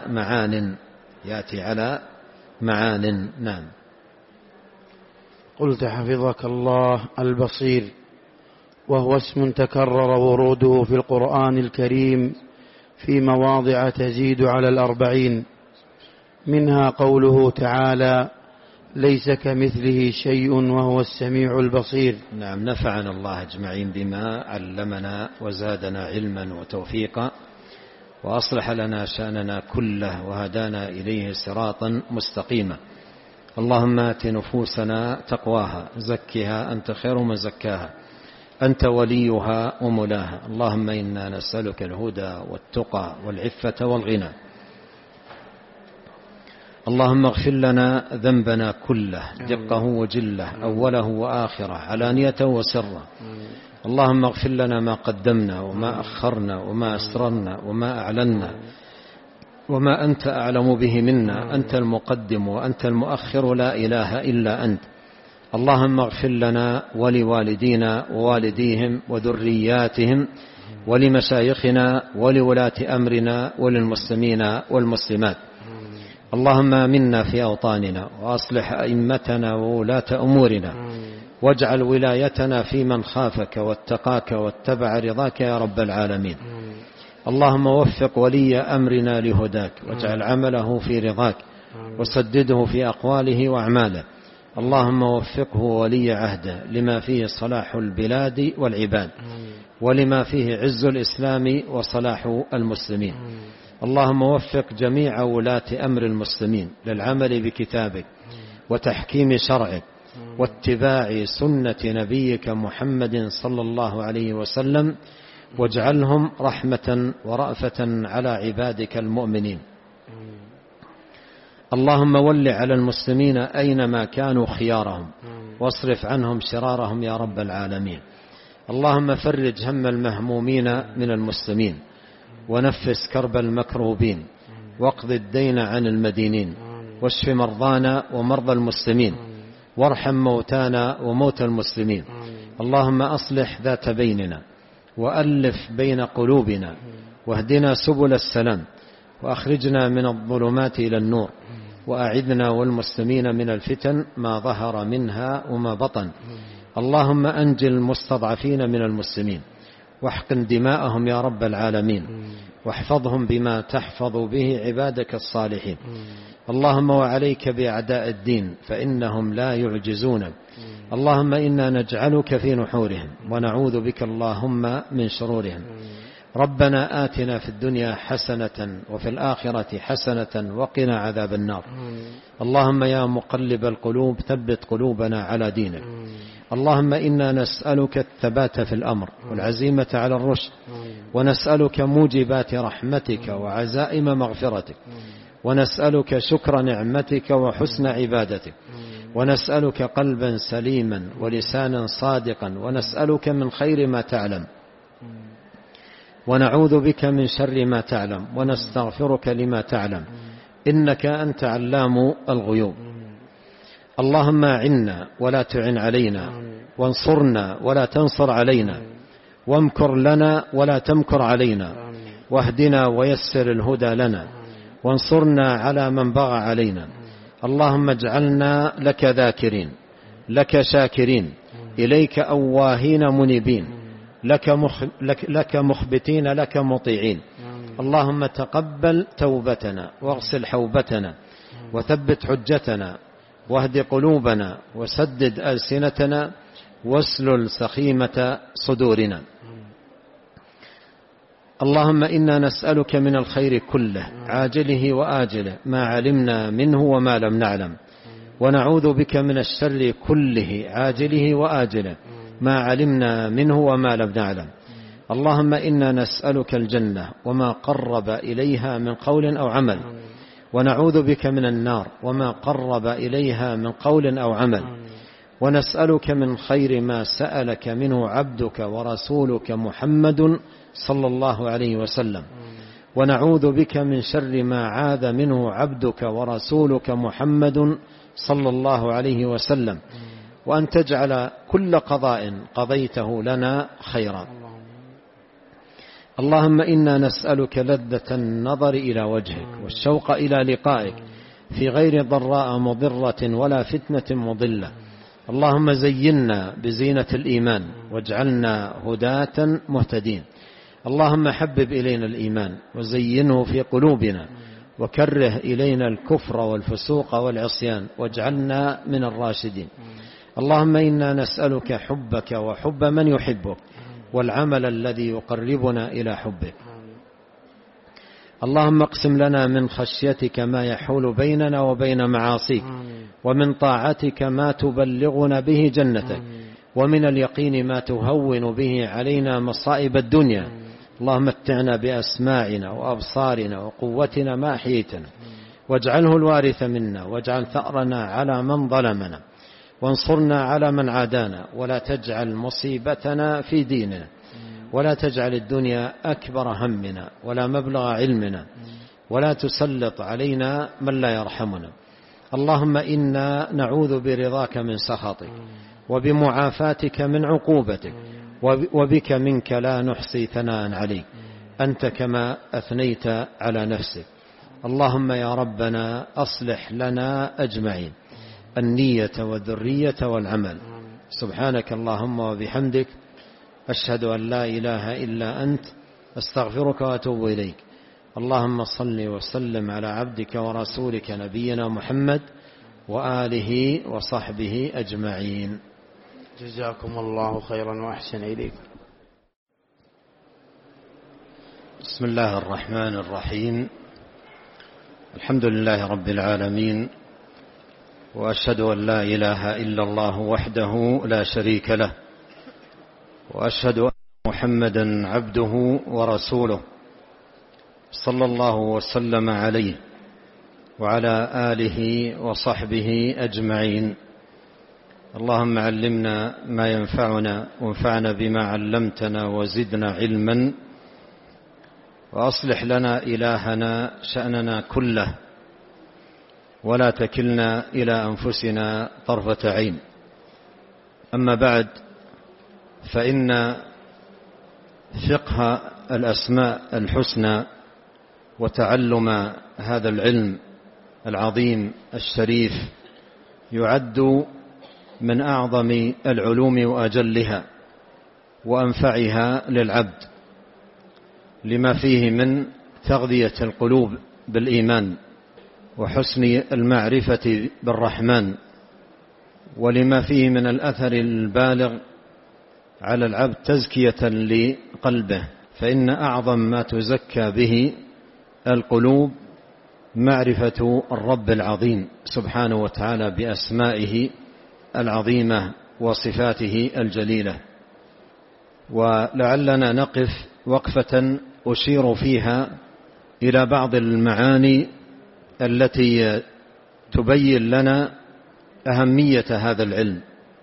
معان. نعم. قلت حفظك الله: البصير، وهو اسم تكرر وروده في القرآن الكريم في مواضع تزيد على 40، منها قوله تعالى: ليس كمثله شيء وهو السميع البصير. نعم. نفعنا الله أجمعين بما علمنا وزادنا علما وتوفيقا، وأصلح لنا شأننا كله، وهدانا إليه صراطا مستقيما. اللهم آت نفوسنا تقواها، زكها أنت خير من زكاها، أنت وليها ومولاها. اللهم إنا نسألك الهدى والتقى والعفة والغنى. اللهم اغفر لنا ذنبنا كله، دقه وجله، أوله وآخره، علانيته وسره. اللهم اغفر لنا ما قدمنا وما أخرنا وما أسررنا وما أعلنا وما أنت أعلم به منا. أنت المقدم وأنت المؤخر، لا إله إلا أنت. اللهم اغفر لنا ولوالدينا ووالديهم وذرياتهم ولمشايخنا ولولاة أمرنا وللمسلمين والمسلمات. اللهم آمنا في أوطاننا، وأصلح أئمتنا وولاة أمورنا، واجعل ولايتنا في من خافك واتقاك واتبع رضاك يا رب العالمين. اللهم وفق ولي أمرنا لهداك، واجعل عمله في رضاك، وسدده في أقواله وأعماله. اللهم وفقه ولي عهده لما فيه صلاح البلاد والعباد، ولما فيه عز الإسلام وصلاح المسلمين. اللهم وفق جميع ولاة أمر المسلمين للعمل بكتابك وتحكيم شرعك واتباع سنة نبيك محمد صلى الله عليه وسلم، واجعلهم رحمة ورأفة على عبادك المؤمنين. اللهم ول على المسلمين أينما كانوا خيارهم، واصرف عنهم شرارهم يا رب العالمين. اللهم فرج هم المهمومين من المسلمين، ونفس كرب المكروبين، واقض الدين عن المدينين، واشف مرضانا ومرضى المسلمين، وارحم موتانا وموتى المسلمين. اللهم أصلح ذات بيننا، وألف بين قلوبنا، واهدنا سبل السلام، وأخرجنا من الظلمات إلى النور، وأعذنا والمسلمين من الفتن ما ظهر منها وما بطن. اللهم أنجل المستضعفين من المسلمين، واحقن دماءهم يا رب العالمين، واحفظهم بما تحفظ به عبادك الصالحين. اللهم وعليك بأعداء الدين، فإنهم لا يعجزونك. اللهم إنا نجعلك في نحورهم، ونعوذ بك اللهم من شرورهم. ربنا آتنا في الدنيا حسنة وفي الآخرة حسنة وقنا عذاب النار. اللهم يا مقلب القلوب ثبت قلوبنا على دينك. اللهم إنا نسألك الثبات في الأمر والعزيمة على الرشد، ونسألك موجبات رحمتك وعزائم مغفرتك، ونسألك شكر نعمتك وحسن عبادتك، ونسألك قلبا سليما ولسانا صادقا، ونسألك من خير ما تعلم، ونعوذ بك من شر ما تعلم، ونستغفرك لما تعلم، إنك أنت علام الغيوب. اللهم أعنا ولا تعن علينا، وانصرنا ولا تنصر علينا، وامكر لنا ولا تمكر علينا، واهدنا ويسر الهدى لنا، وانصرنا على من بغى علينا. اللهم اجعلنا لك ذاكرين، لك شاكرين، إليك أواهين منيبين، لك مخبتين، لك مطيعين. اللهم تقبل توبتنا، واغسل حوبتنا، وثبت حجتنا، واهد قلوبنا، وسدد ألسنتنا، واسلل سخيمة صدورنا. اللهم إنا نسألك من الخير كله عاجله وآجله، ما علمنا منه وما لم نعلم، ونعوذ بك من الشر كله عاجله وآجله، ما علمنا منه وما لم نعلم. اللهم إنا نسألك الجنة وما قرب إليها من قول أو عمل، ونعوذ بك من النار وما قرب إليها من قول أو عمل. ونسألك من خير ما سألك منه عبدك ورسولك محمد صلى الله عليه وسلم، ونعوذ بك من شر ما عاذ منه عبدك ورسولك محمد صلى الله عليه وسلم، وأن تجعل كل قضاء قضيته لنا خيرا. اللهم إنا نسألك لذة النظر إلى وجهك والشوق إلى لقائك في غير ضراء مضرة ولا فتنة مضلة. اللهم زينا بزينة الإيمان واجعلنا هداة مهتدين. اللهم حبب إلينا الإيمان وزينه في قلوبنا وكره إلينا الكفر والفسوق والعصيان واجعلنا من الراشدين. اللهم إنا نسألك حبك وحب من يحبك والعمل الذي يقربنا إلى حبك. اللهم اقسم لنا من خشيتك ما يحول بيننا وبين معاصيك، ومن طاعتك ما تبلغنا به جنتك، ومن اليقين ما تهون به علينا مصائب الدنيا. اللهم متعنا بأسماعنا وأبصارنا وقوتنا ما أحييتنا، واجعله الوارث منا، واجعل ثأرنا على من ظلمنا، وانصرنا على من عادانا، ولا تجعل مصيبتنا في ديننا، ولا تجعل الدنيا أكبر همنا ولا مبلغ علمنا، ولا تسلط علينا من لا يرحمنا. اللهم إنا نعوذ برضاك من سخطك وبمعافاتك من عقوبتك، وبك منك لا نحصي ثناء عليك أنت كما أثنيت على نفسك. اللهم يا ربنا أصلح لنا أجمعين النية والذرية والعمل. سبحانك اللهم وبحمدك، أشهد أن لا إله إلا أنت، أستغفرك وأتوب إليك. اللهم صل وسلم على عبدك ورسولك نبينا محمد وآله وصحبه أجمعين. جزاكم الله خيرا وأحسن إليكم. بسم الله الرحمن الرحيم. الحمد لله رب العالمين، وأشهد أن لا إله إلا الله وحده لا شريك له، وأشهد أن محمدا عبده ورسوله صلى الله وسلم عليه وعلى آله وصحبه أجمعين. اللهم علمنا ما ينفعنا وانفعنا بما علمتنا وزدنا علما، وأصلح لنا إلهنا شأننا كله، ولا تكلنا إلى أنفسنا طرفة عين. أما بعد، فإن فقه الأسماء الحسنى وتعلم هذا العلم العظيم الشريف يعد من أعظم العلوم وأجلها وأنفعها للعبد، لما فيه من تغذية القلوب بالإيمان وحسن المعرفة بالرحمن، ولما فيه من الأثر البالغ على العبد تزكية لقلبه. فإن أعظم ما تزكى به القلوب معرفة الرب العظيم سبحانه وتعالى بأسمائه العظيمة وصفاته الجليلة. ولعلنا نقف وقفة أشير فيها إلى بعض المعاني التي تبين لنا أهمية هذا العلم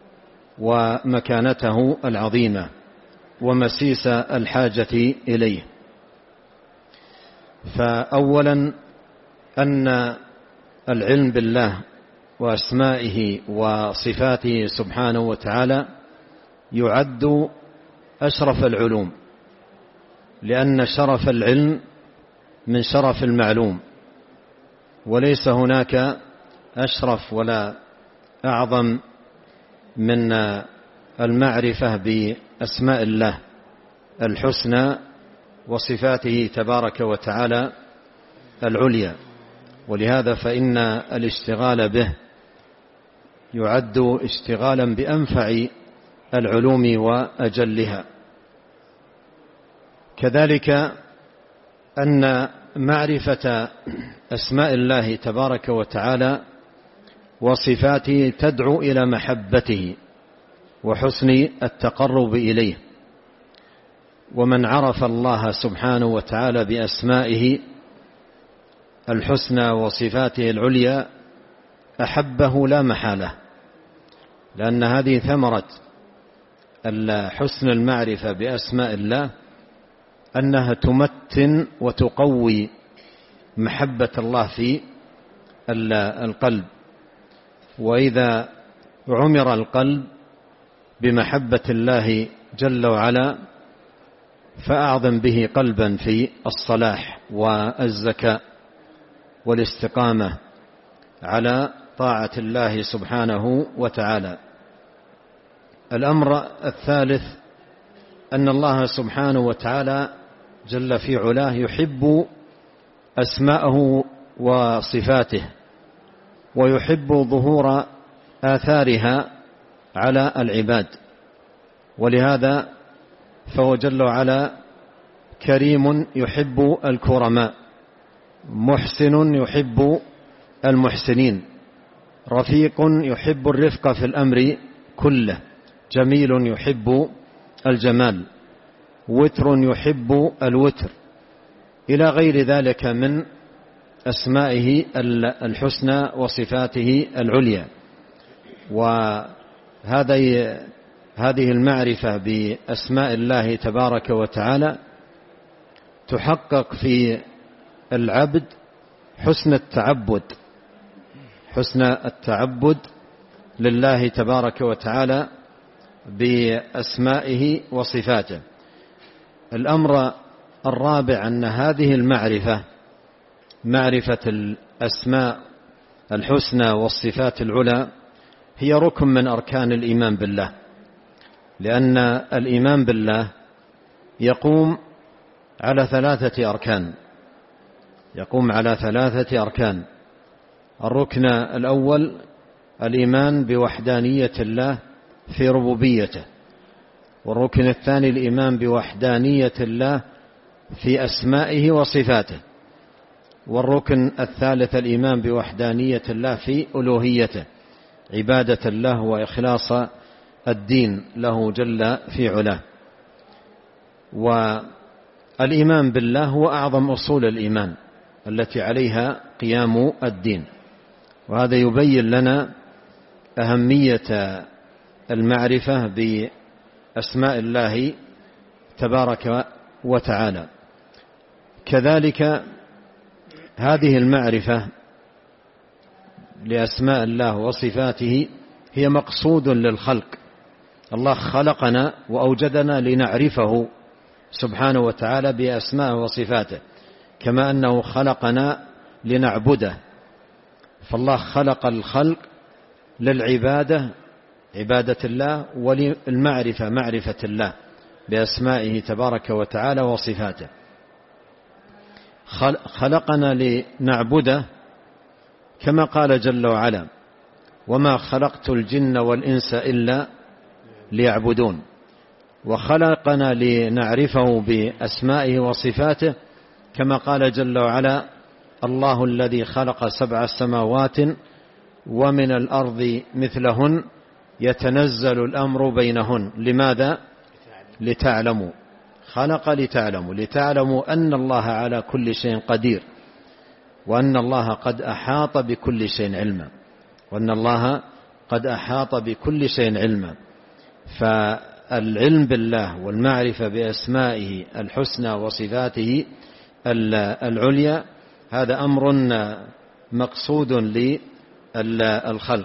ومكانته العظيمة ومسيس الحاجة إليه. فأولا أن العلم بالله وأسمائه وصفاته سبحانه وتعالى يعد أشرف العلوم، لأن شرف العلم من شرف المعلوم، وليس هناك أشرف ولا أعظم من المعرفة بأسماء الله الحسنى وصفاته تبارك وتعالى العليا. ولهذا فإن الاشتغال به يعد اشتغالا بأنفع العلوم وأجلها. كذلك أن معرفة أسماء الله تبارك وتعالى وصفاته تدعو إلى محبته وحسن التقرب إليه. ومن عرف الله سبحانه وتعالى بأسمائه الحسنى وصفاته العليا أحبه لا محالة، لأن هذه ثمرة حسن المعرفة بأسماء الله، أنها تمتن وتقوي محبة الله في القلب. وإذا عمر القلب بمحبة الله جل وعلا فأعظم به قلبا في الصلاح والزكاة والاستقامة على طاعة الله سبحانه وتعالى. الأمر الثالث أن الله سبحانه وتعالى جل في علاه يحب أسماءه وصفاته، ويحب ظهور آثارها على العباد، ولهذا فهو جل وعلا كريم يحب الكرماء، محسن يحب المحسنين، رفيق يحب الرفق في الأمر كله، جميل يحب الجمال، وتر يحب الوتر، إلى غير ذلك من أسمائه الحسنى وصفاته العليا. وهذه المعرفة بأسماء الله تبارك وتعالى تحقق في العبد حسن التعبد لله تبارك وتعالى بأسمائه وصفاته. الأمر الرابع أن هذه المعرفة، معرفة الأسماء الحسنى والصفات العلى، هي ركن من أركان الإيمان بالله، لأن الإيمان بالله يقوم على ثلاثة أركان. الركن الأول الإيمان بوحدانية الله في ربوبيته، والركن الثاني الإيمان بوحدانية الله في أسمائه وصفاته، والركن الثالث الإيمان بوحدانية الله في ألوهيته، عبادة الله وإخلاص الدين له جل في علاه. والإيمان بالله هو أعظم أصول الإيمان التي عليها قيام الدين، وهذا يبين لنا أهمية المعرفة بأسماء الله تبارك وتعالى. كذلك هذه المعرفة لأسماء الله وصفاته هي مقصود للخلق. الله خلقنا وأوجدنا لنعرفه سبحانه وتعالى بأسماءه وصفاته، كما أنه خلقنا لنعبده. فالله خلق الخلق للعبادة، عبادة الله، وللمعرفة، معرفة الله بأسمائه تبارك وتعالى وصفاته. خلقنا لنعبده كما قال جل وعلا: وما خلقت الجن والإنس إلا ليعبدون. وخلقنا لنعرفه بأسمائه وصفاته كما قال جل وعلا: الله الذي خلق 7 سماوات ومن الأرض مثلهن يتنزل الأمر بينهن. لماذا؟ لتعلموا. خلق لتعلموا أن الله على كل شيء قدير، وأن الله قد أحاط بكل شيء علما. فالعلم بالله والمعرفة بأسمائه الحسنى وصفاته العليا هذا أمر مقصود للخلق.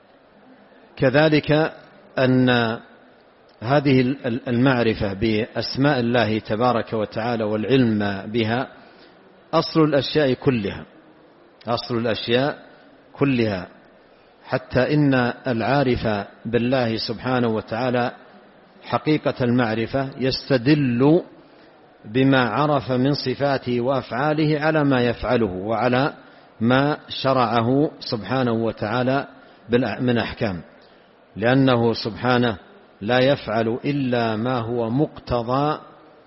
كذلك أن هذه المعرفة بأسماء الله تبارك وتعالى والعلم بها أصل الأشياء كلها، حتى إن العارف بالله سبحانه وتعالى حقيقة المعرفة يستدل بما عرف من صفاته وأفعاله على ما يفعله وعلى ما شرعه سبحانه وتعالى من أحكام، لأنه سبحانه لا يفعل إلا ما هو مقتضى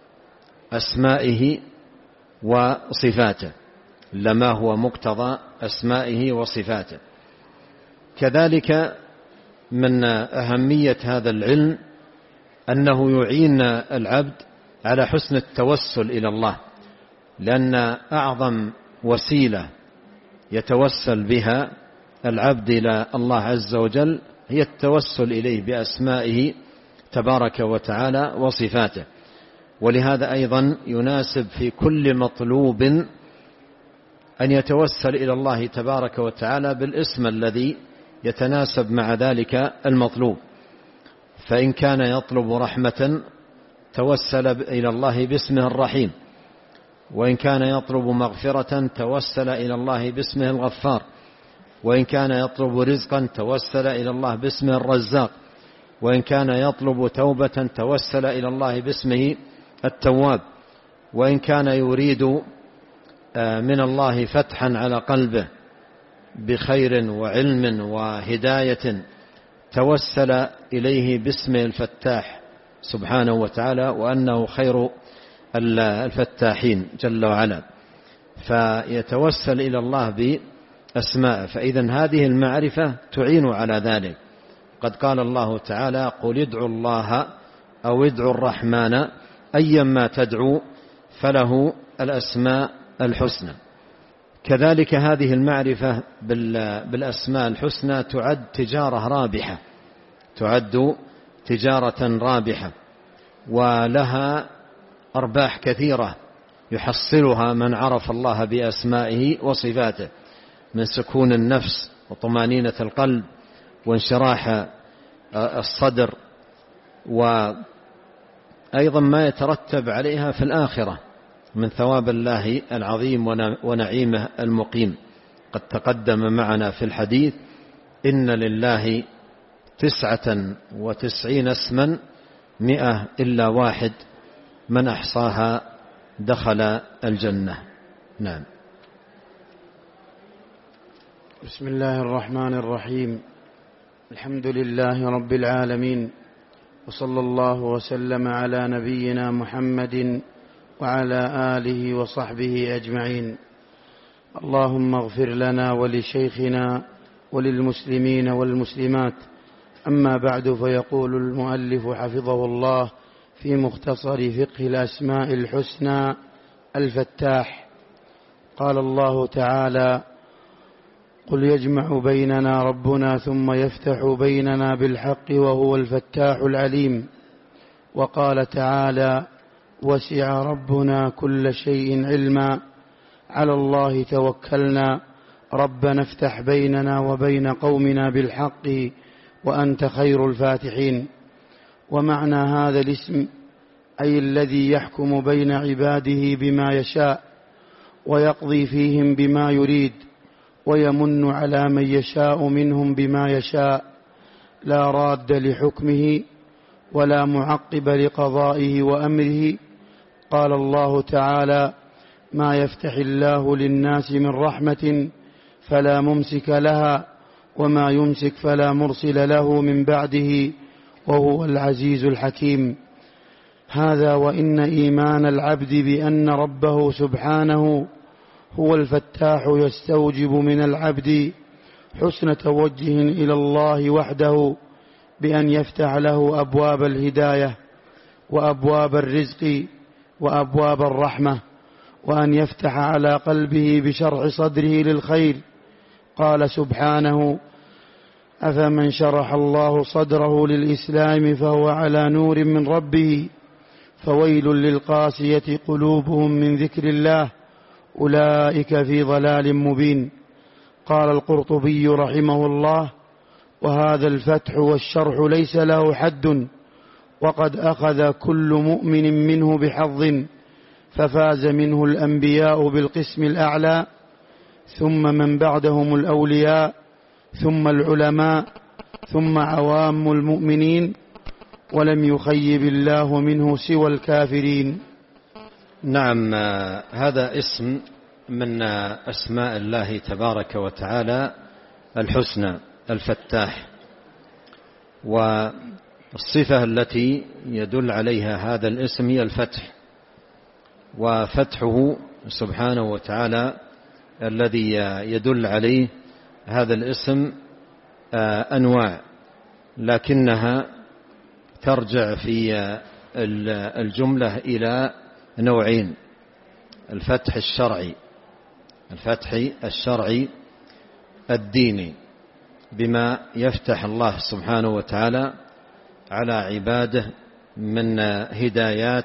أسمائه وصفاته. كذلك من أهمية هذا العلم أنه يعين العبد على حسن التوسل إلى الله، لأن أعظم وسيلة يتوسل بها العبد إلى الله عز وجل هي التوسل إليه بأسمائه تبارك وتعالى وصفاته. ولهذا أيضا يناسب في كل مطلوب أن يتوسل إلى الله تبارك وتعالى بالاسم الذي يتناسب مع ذلك المطلوب. فإن كان يطلب رحمة توسل إلى الله باسمه الرحيم، وإن كان يطلب مغفرة توسل إلى الله باسمه الغفار، وإن كان يطلب رزقا توسل إلى الله باسمه الرزاق، وإن كان يطلب توبة توسل إلى الله باسمه التواب، وإن كان يريد من الله فتحا على قلبه بخير وعلم وهداية توسل إليه باسمه الفتاح سبحانه وتعالى، وأنه خير الفتاحين جل وعلا. فيتوسل إلى الله بأسماء. فإذن هذه المعرفة تعين على ذلك. قد قال الله تعالى: قل ادعوا الله أو ادعوا الرحمن أيما تدعوا فله الأسماء الحسنى. كذلك هذه المعرفة بالأسماء الحسنى تعد تجارة رابحة، تعد تجارة رابحة، ولها أرباح كثيرة يحصلها من عرف الله بأسمائه وصفاته، من سكون النفس وطمانينة القلب وانشراح الصدر، وأيضا ما يترتب عليها في الآخرة من ثواب الله العظيم ونعيمه المقيم. قد تقدم معنا في الحديث: إن لله 99 اسما 100 إلا واحد من أحصاها دخل الجنة. نعم. بسم الله الرحمن الرحيم. الحمد لله رب العالمين، وصلى الله وسلم على نبينا محمد وعلى آله وصحبه أجمعين. اللهم اغفر لنا ولشيخنا وللمسلمين والمسلمات. أما بعد، فيقول المؤلف حفظه الله في مختصر فقه الأسماء الحسنى الفتاح: قال الله تعالى: قل يجمع بيننا ربنا ثم يفتح بيننا بالحق وهو الفتاح العليم. وقال تعالى: وسع ربنا كل شيء علما، على الله توكلنا، ربنا افتح بيننا وبين قومنا بالحق وأنت خير الفاتحين. ومعنى هذا الاسم أي الذي يحكم بين عباده بما يشاء، ويقضي فيهم بما يريد، ويمن على من يشاء منهم بما يشاء، لا راد لحكمه ولا معقب لقضائه وأمره. قال الله تعالى: ما يفتح الله للناس من رحمة فلا ممسك لها، وما يمسك فلا مرسل له من بعده، وهو العزيز الحكيم. هذا وإن إيمان العبد بأن ربه سبحانه هو الفتاح يستوجب من العبد حسن توجه إلى الله وحده، بأن يفتح له أبواب الهداية وأبواب الرزق وأبواب الرحمة، وأن يفتح على قلبه بشرح صدره للخير. قال سبحانه: أفمن شرح الله صدره للإسلام فهو على نور من ربه، فويل للقاسية قلوبهم من ذكر الله، أولئك في ضلال مبين. قال القرطبي رحمه الله: وهذا الفتح والشرح ليس له حد، وقد أخذ كل مؤمن منه بحظ، ففاز منه الأنبياء بالقسم الأعلى، ثم من بعدهم الأولياء، ثم العلماء، ثم عوام المؤمنين، ولم يخيب الله منه سوى الكافرين. نعم، هذا اسم من أسماء الله تبارك وتعالى الحسنى الفتاح، والصفة التي يدل عليها هذا الاسم هي الفتح. وفتحه سبحانه وتعالى الذي يدل عليه هذا الاسم أنواع، لكنها ترجع في الجملة إلى نوعين: الفتح الشرعي، الفتح الشرعي الديني، بما يفتح الله سبحانه وتعالى على عباده من هدايات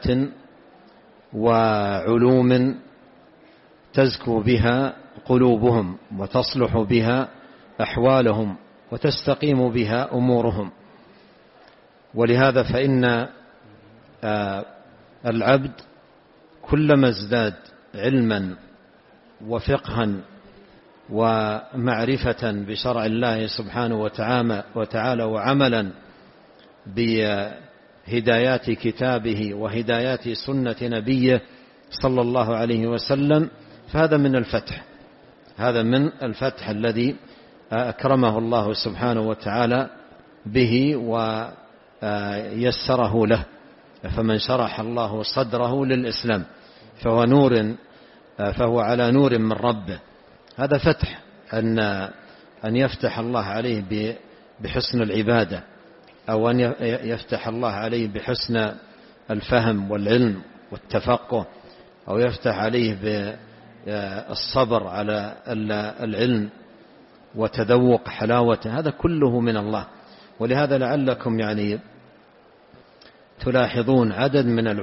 وعلوم تزكو بها قلوبهم وتصلح بها أحوالهم وتستقيم بها أمورهم. ولهذا فإن العبد كلما ازداد علما وفقها ومعرفة بشرع الله سبحانه وتعالى وعملا بهدايات كتابه وهدايات سنة نبيه صلى الله عليه وسلم، فهذا من الفتح، هذا من الفتح الذي أكرمه الله سبحانه وتعالى به ويسره له. فمن شرح الله صدره للإسلام فهو على نور من ربه. هذا فتح أن يفتح الله عليه بحسن العبادة، أو أن يفتح الله عليه بحسن الفهم والعلم والتفقه، أو يفتح عليه بالصبر على العلم وتذوق حلاوته. هذا كله من الله. ولهذا لعلكم تلاحظون عدد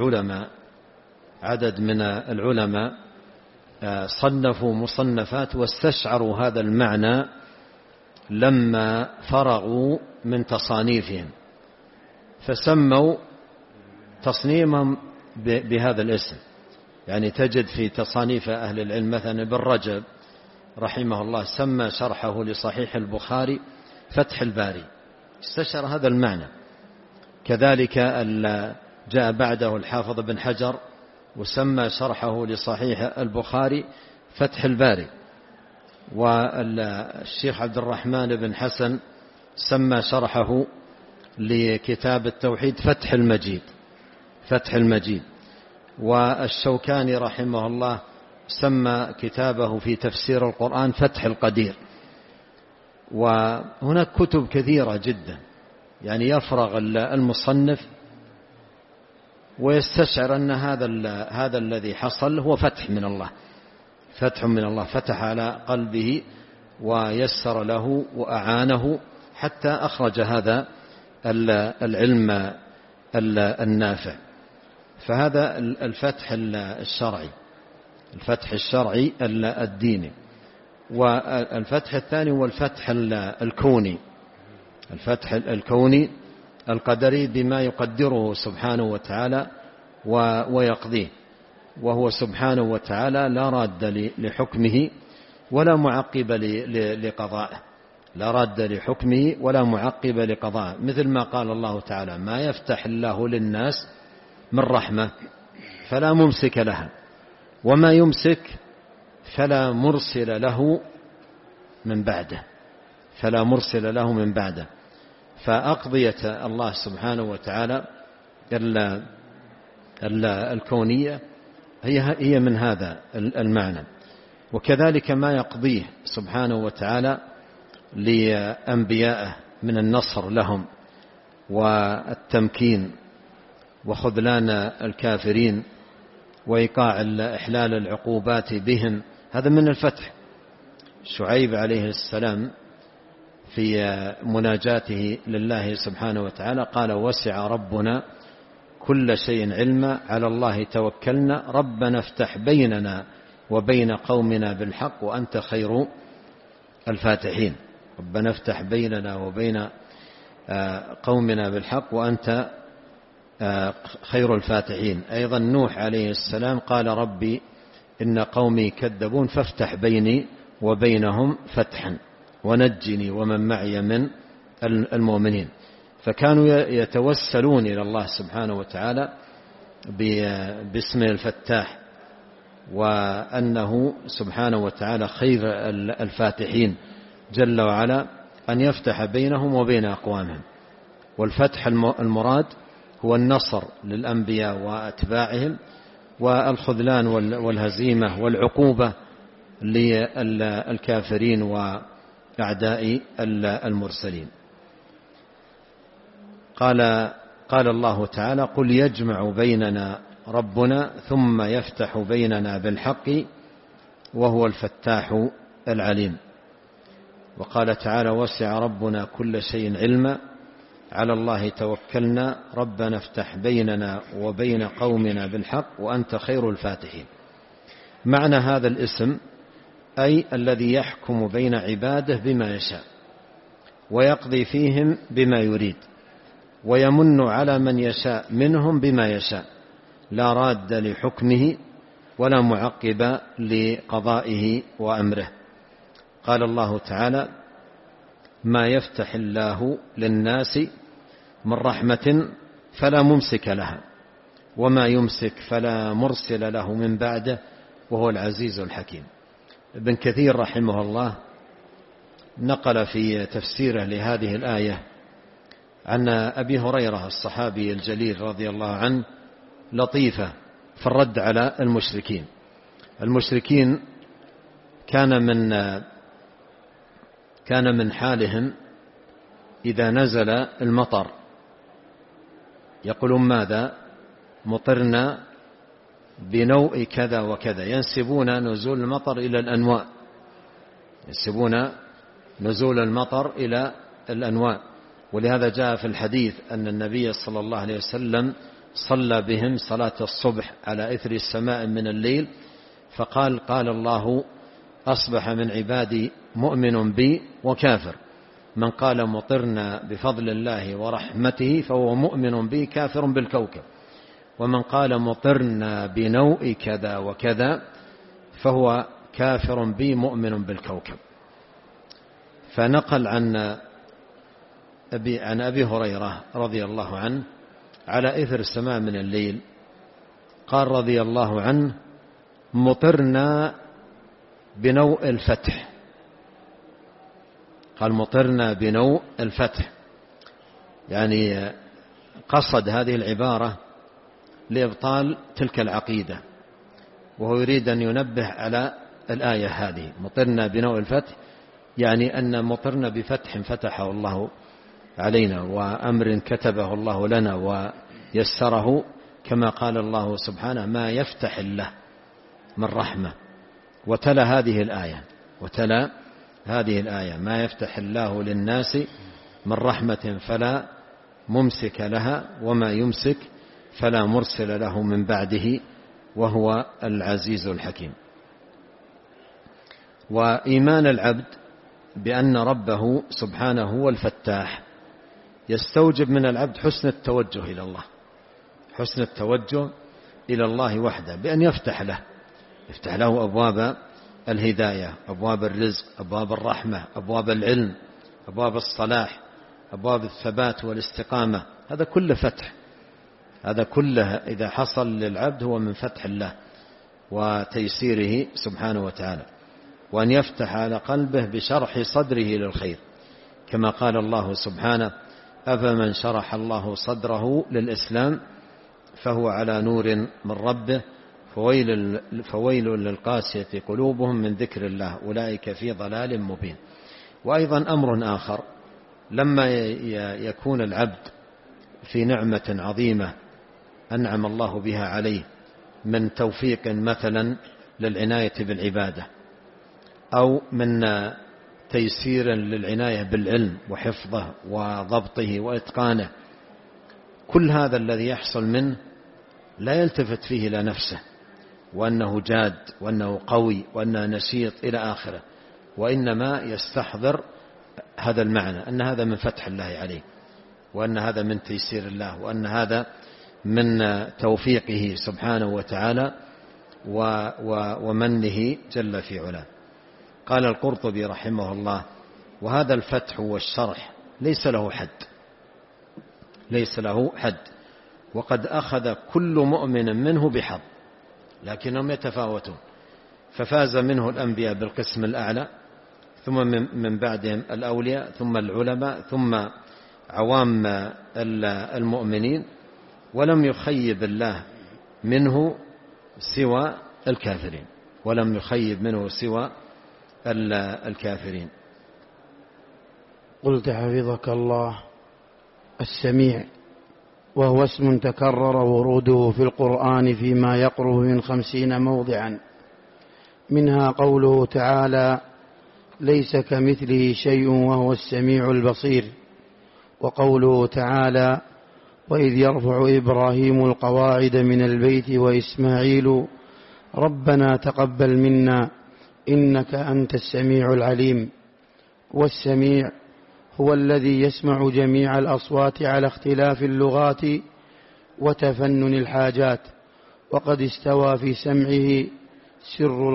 من العلماء صنفوا مصنفات واستشعروا هذا المعنى لما فرغوا من تصانيفهم، فسموا تصنيفهم بهذا الاسم. تجد في تصانيف أهل العلم مثلا ابن رجب رحمه الله سمى شرحه لصحيح البخاري فتح الباري، استشعر هذا المعنى. كذلك جاء بعده الحافظ بن حجر وسمى شرحه لصحيح البخاري فتح الباري. والشيخ عبد الرحمن بن حسن سمى شرحه لكتاب التوحيد فتح المجيد. والشوكاني رحمه الله سمى كتابه في تفسير القرآن فتح القدير. وهناك كتب كثيرة جدا، يفرغ المصنف ويستشعر أن هذا الذي حصل هو فتح من الله، فتح على قلبه ويسر له وأعانه حتى أخرج هذا العلم النافع. فهذا الفتح الشرعي الديني. والفتح الثاني هو الفتح الكوني القدري بما يقدره سبحانه وتعالى ويقضيه. وهو سبحانه وتعالى لا راد لحكمه ولا معقب لقضائه، مثل ما قال الله تعالى: ما يفتح الله للناس من رحمة فلا ممسك لها وما يمسك فلا مرسل له من بعده. فأقضية الله سبحانه وتعالى الكونية هي من هذا المعنى. وكذلك ما يقضيه سبحانه وتعالى لأنبيائه من النصر لهم والتمكين وخذلان الكافرين وإيقاع إحلال العقوبات بهم، هذا من الفتح. شعيب عليه السلام في مناجاته لله سبحانه وتعالى قال: وسع ربنا كل شيء علما، على الله توكلنا، ربنا افتح بيننا وبين قومنا بالحق وأنت خير الفاتحين. ربنا افتح بيننا وبين قومنا بالحق وأنت خير الفاتحين. أيضا نوح عليه السلام قال: ربي إن قومي كذبون فافتح بيني وبينهم فتحا ونجني ومن معي من المؤمنين. فكانوا يتوسلون إلى الله سبحانه وتعالى باسمه الفتاح، وأنه سبحانه وتعالى خير الفاتحين جل وعلا، أن يفتح بينهم وبين أقوامهم. والفتح المراد هو النصر للأنبياء وأتباعهم، والخذلان والهزيمة والعقوبة للكافرين وأعداء المرسلين. قال الله تعالى: قل يجمع بيننا ربنا ثم يفتح بيننا بالحق وهو الفتاح العليم. وقال تعالى: وسع ربنا كل شيء علما على الله توكلنا ربنا افتح بيننا وبين قومنا بالحق وأنت خير الفاتحين. معنى هذا الاسم أي الذي يحكم بين عباده بما يشاء ويقضي فيهم بما يريد ويمن على من يشاء منهم بما يشاء، لا راد لحكمه ولا معقب لقضائه وأمره. قال الله تعالى: ما يفتح الله للناس من رحمة فلا ممسك لها وما يمسك فلا مرسل له من بعده وهو العزيز الحكيم. ابن كثير رحمه الله نقل في تفسيره لهذه الآية عن أبي هريرة الصحابي الجليل رضي الله عنه لطيفة في الرد على المشركين. المشركين كان من حالهم إذا نزل المطر يقولون: ماذا؟ مطرنا بنوء كذا وكذا، ينسبون نزول المطر إلى الأنواء، ينسبون نزول المطر إلى الأنواء. ولهذا جاء في الحديث أن النبي صلى الله عليه وسلم صلى بهم صلاة الصبح على إثر السماء من الليل، فقال: قال الله: أصبح من عبادي مؤمن بي وكافر، من قال مطرنا بفضل الله ورحمته فهو مؤمن بي كافر بالكوكب، ومن قال مطرنا بنوء كذا وكذا فهو كافر بي مؤمن بالكوكب. فنقل عن أبي هريرة رضي الله عنه على إثر السماء من الليل قال رضي الله عنه: مطرنا بنوء الفتح. قال: مطرنا بنوء الفتح، يعني قصد هذه العبارة لإبطال تلك العقيدة، وهو يريد أن ينبه على الآية هذه: مطرنا بنوء الفتح، يعني أن مطرنا بفتح فتحه الله علينا وأمر كتبه الله لنا ويسره، كما قال الله سبحانه: ما يفتح الله من رحمة. وتلا هذه الآية: ما يفتح الله للناس من رحمة فلا ممسك لها وما يمسك فلا مرسل له من بعده وهو العزيز الحكيم. وإيمان العبد بأن ربه سبحانه هو الفتاح يستوجب من العبد حسن التوجه إلى الله، حسن التوجه إلى الله وحده، بأن يفتح له أبواب الهداية، أبواب الرزق، أبواب الرحمة، أبواب العلم، أبواب الصلاح، أبواب الثبات والاستقامة. هذا كله فتح، هذا كله إذا حصل للعبد هو من فتح الله وتيسيره سبحانه وتعالى. وأن يفتح على قلبه بشرح صدره للخير، كما قال الله سبحانه: أفمن شرح الله صدره للإسلام فهو على نور من ربه فويل للقاسية قلوبهم من ذكر الله أولئك في ضلال مبين. وأيضا أمر آخر: لما يكون العبد في نعمة عظيمة أنعم الله بها عليه من توفيق مثلا للعناية بالعبادة، أو من تيسير للعناية بالعلم وحفظه وضبطه وإتقانه، كل هذا الذي يحصل منه لا يلتفت فيه إلى نفسه وأنه جاد وأنه قوي وأنه نشيط إلى آخره، وإنما يستحضر هذا المعنى، أن هذا من فتح الله عليه، وأن هذا من تيسير الله، وأن هذا من توفيقه سبحانه وتعالى ومنه جل في علاه. قال القرطبي رحمه الله: وهذا الفتح والشرح ليس له حد، وقد أخذ كل مؤمن منه بحظ، لكنهم يتفاوتون، ففاز منه الأنبياء بالقسم الأعلى، ثم من بعدهم الأولياء، ثم العلماء، ثم عوام المؤمنين، ولم يخيب الله منه سوى الكافرين. قلت حفظك الله: السميع، وهو اسم تكرر وروده في القرآن فيما يقرب من 50 موضعا، منها قوله تعالى: ليس كمثله شيء وهو السميع البصير. وقوله تعالى: وإذ يرفع إبراهيم القواعد من البيت وإسماعيل ربنا تقبل منا إنك أنت السميع العليم. والسميع هو الذي يسمع جميع الأصوات على اختلاف اللغات وتفنن الحاجات، وقد استوى في سمعه سر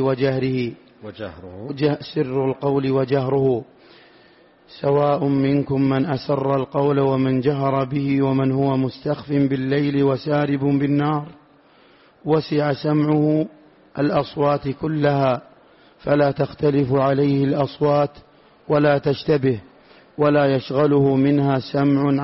القول وجهره، سواء منكم من أسر القول ومن جهر به ومن هو مستخف بالليل وسارب بالنهار. وسع سمعه الأصوات كلها، فلا تختلف عليه الأصوات ولا تشتبه، ولا يشغله منها سمع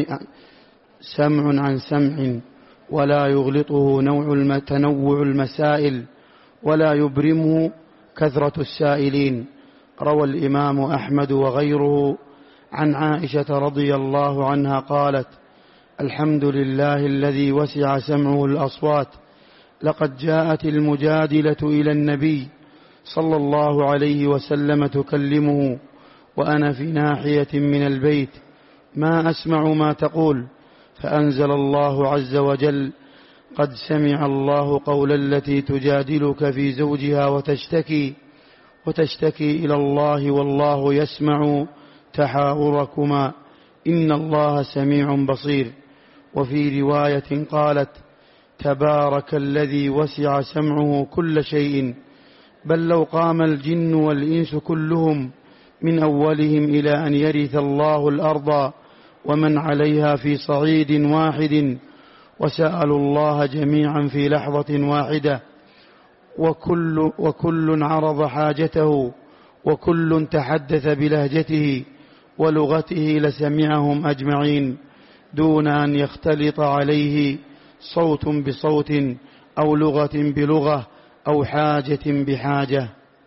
عن سمع، ولا يغلطه تنوع المسائل، ولا يبرمه كثرة السائلين. روى الإمام أحمد وغيره عن عائشة رضي الله عنها قالت: الحمد لله الذي وسع سمعه الأصوات، لقد جاءت المجادلة إلى النبي صلى الله عليه وسلم تكلمه وأنا في ناحية من البيت ما أسمع ما تقول، فأنزل الله عز وجل: قد سمع الله قول التي تجادلك في زوجها وتشتكي إلى الله والله يسمع تحاوركما إن الله سميع بصير. وفي رواية قالت: تبارك الذي وسع سمعه كل شيء، بل لو قام الجن والإنس كلهم من أولهم إلى أن يرث الله الأرض ومن عليها في صعيد واحد وسألوا الله جميعا في لحظة واحدة، وكل عرض حاجته وكل تحدث بلهجته ولغته لسمعهم أجمعين دون أن يختلط عليه صوت بصوت أو لغة بلغة أو حاجة بحاجة.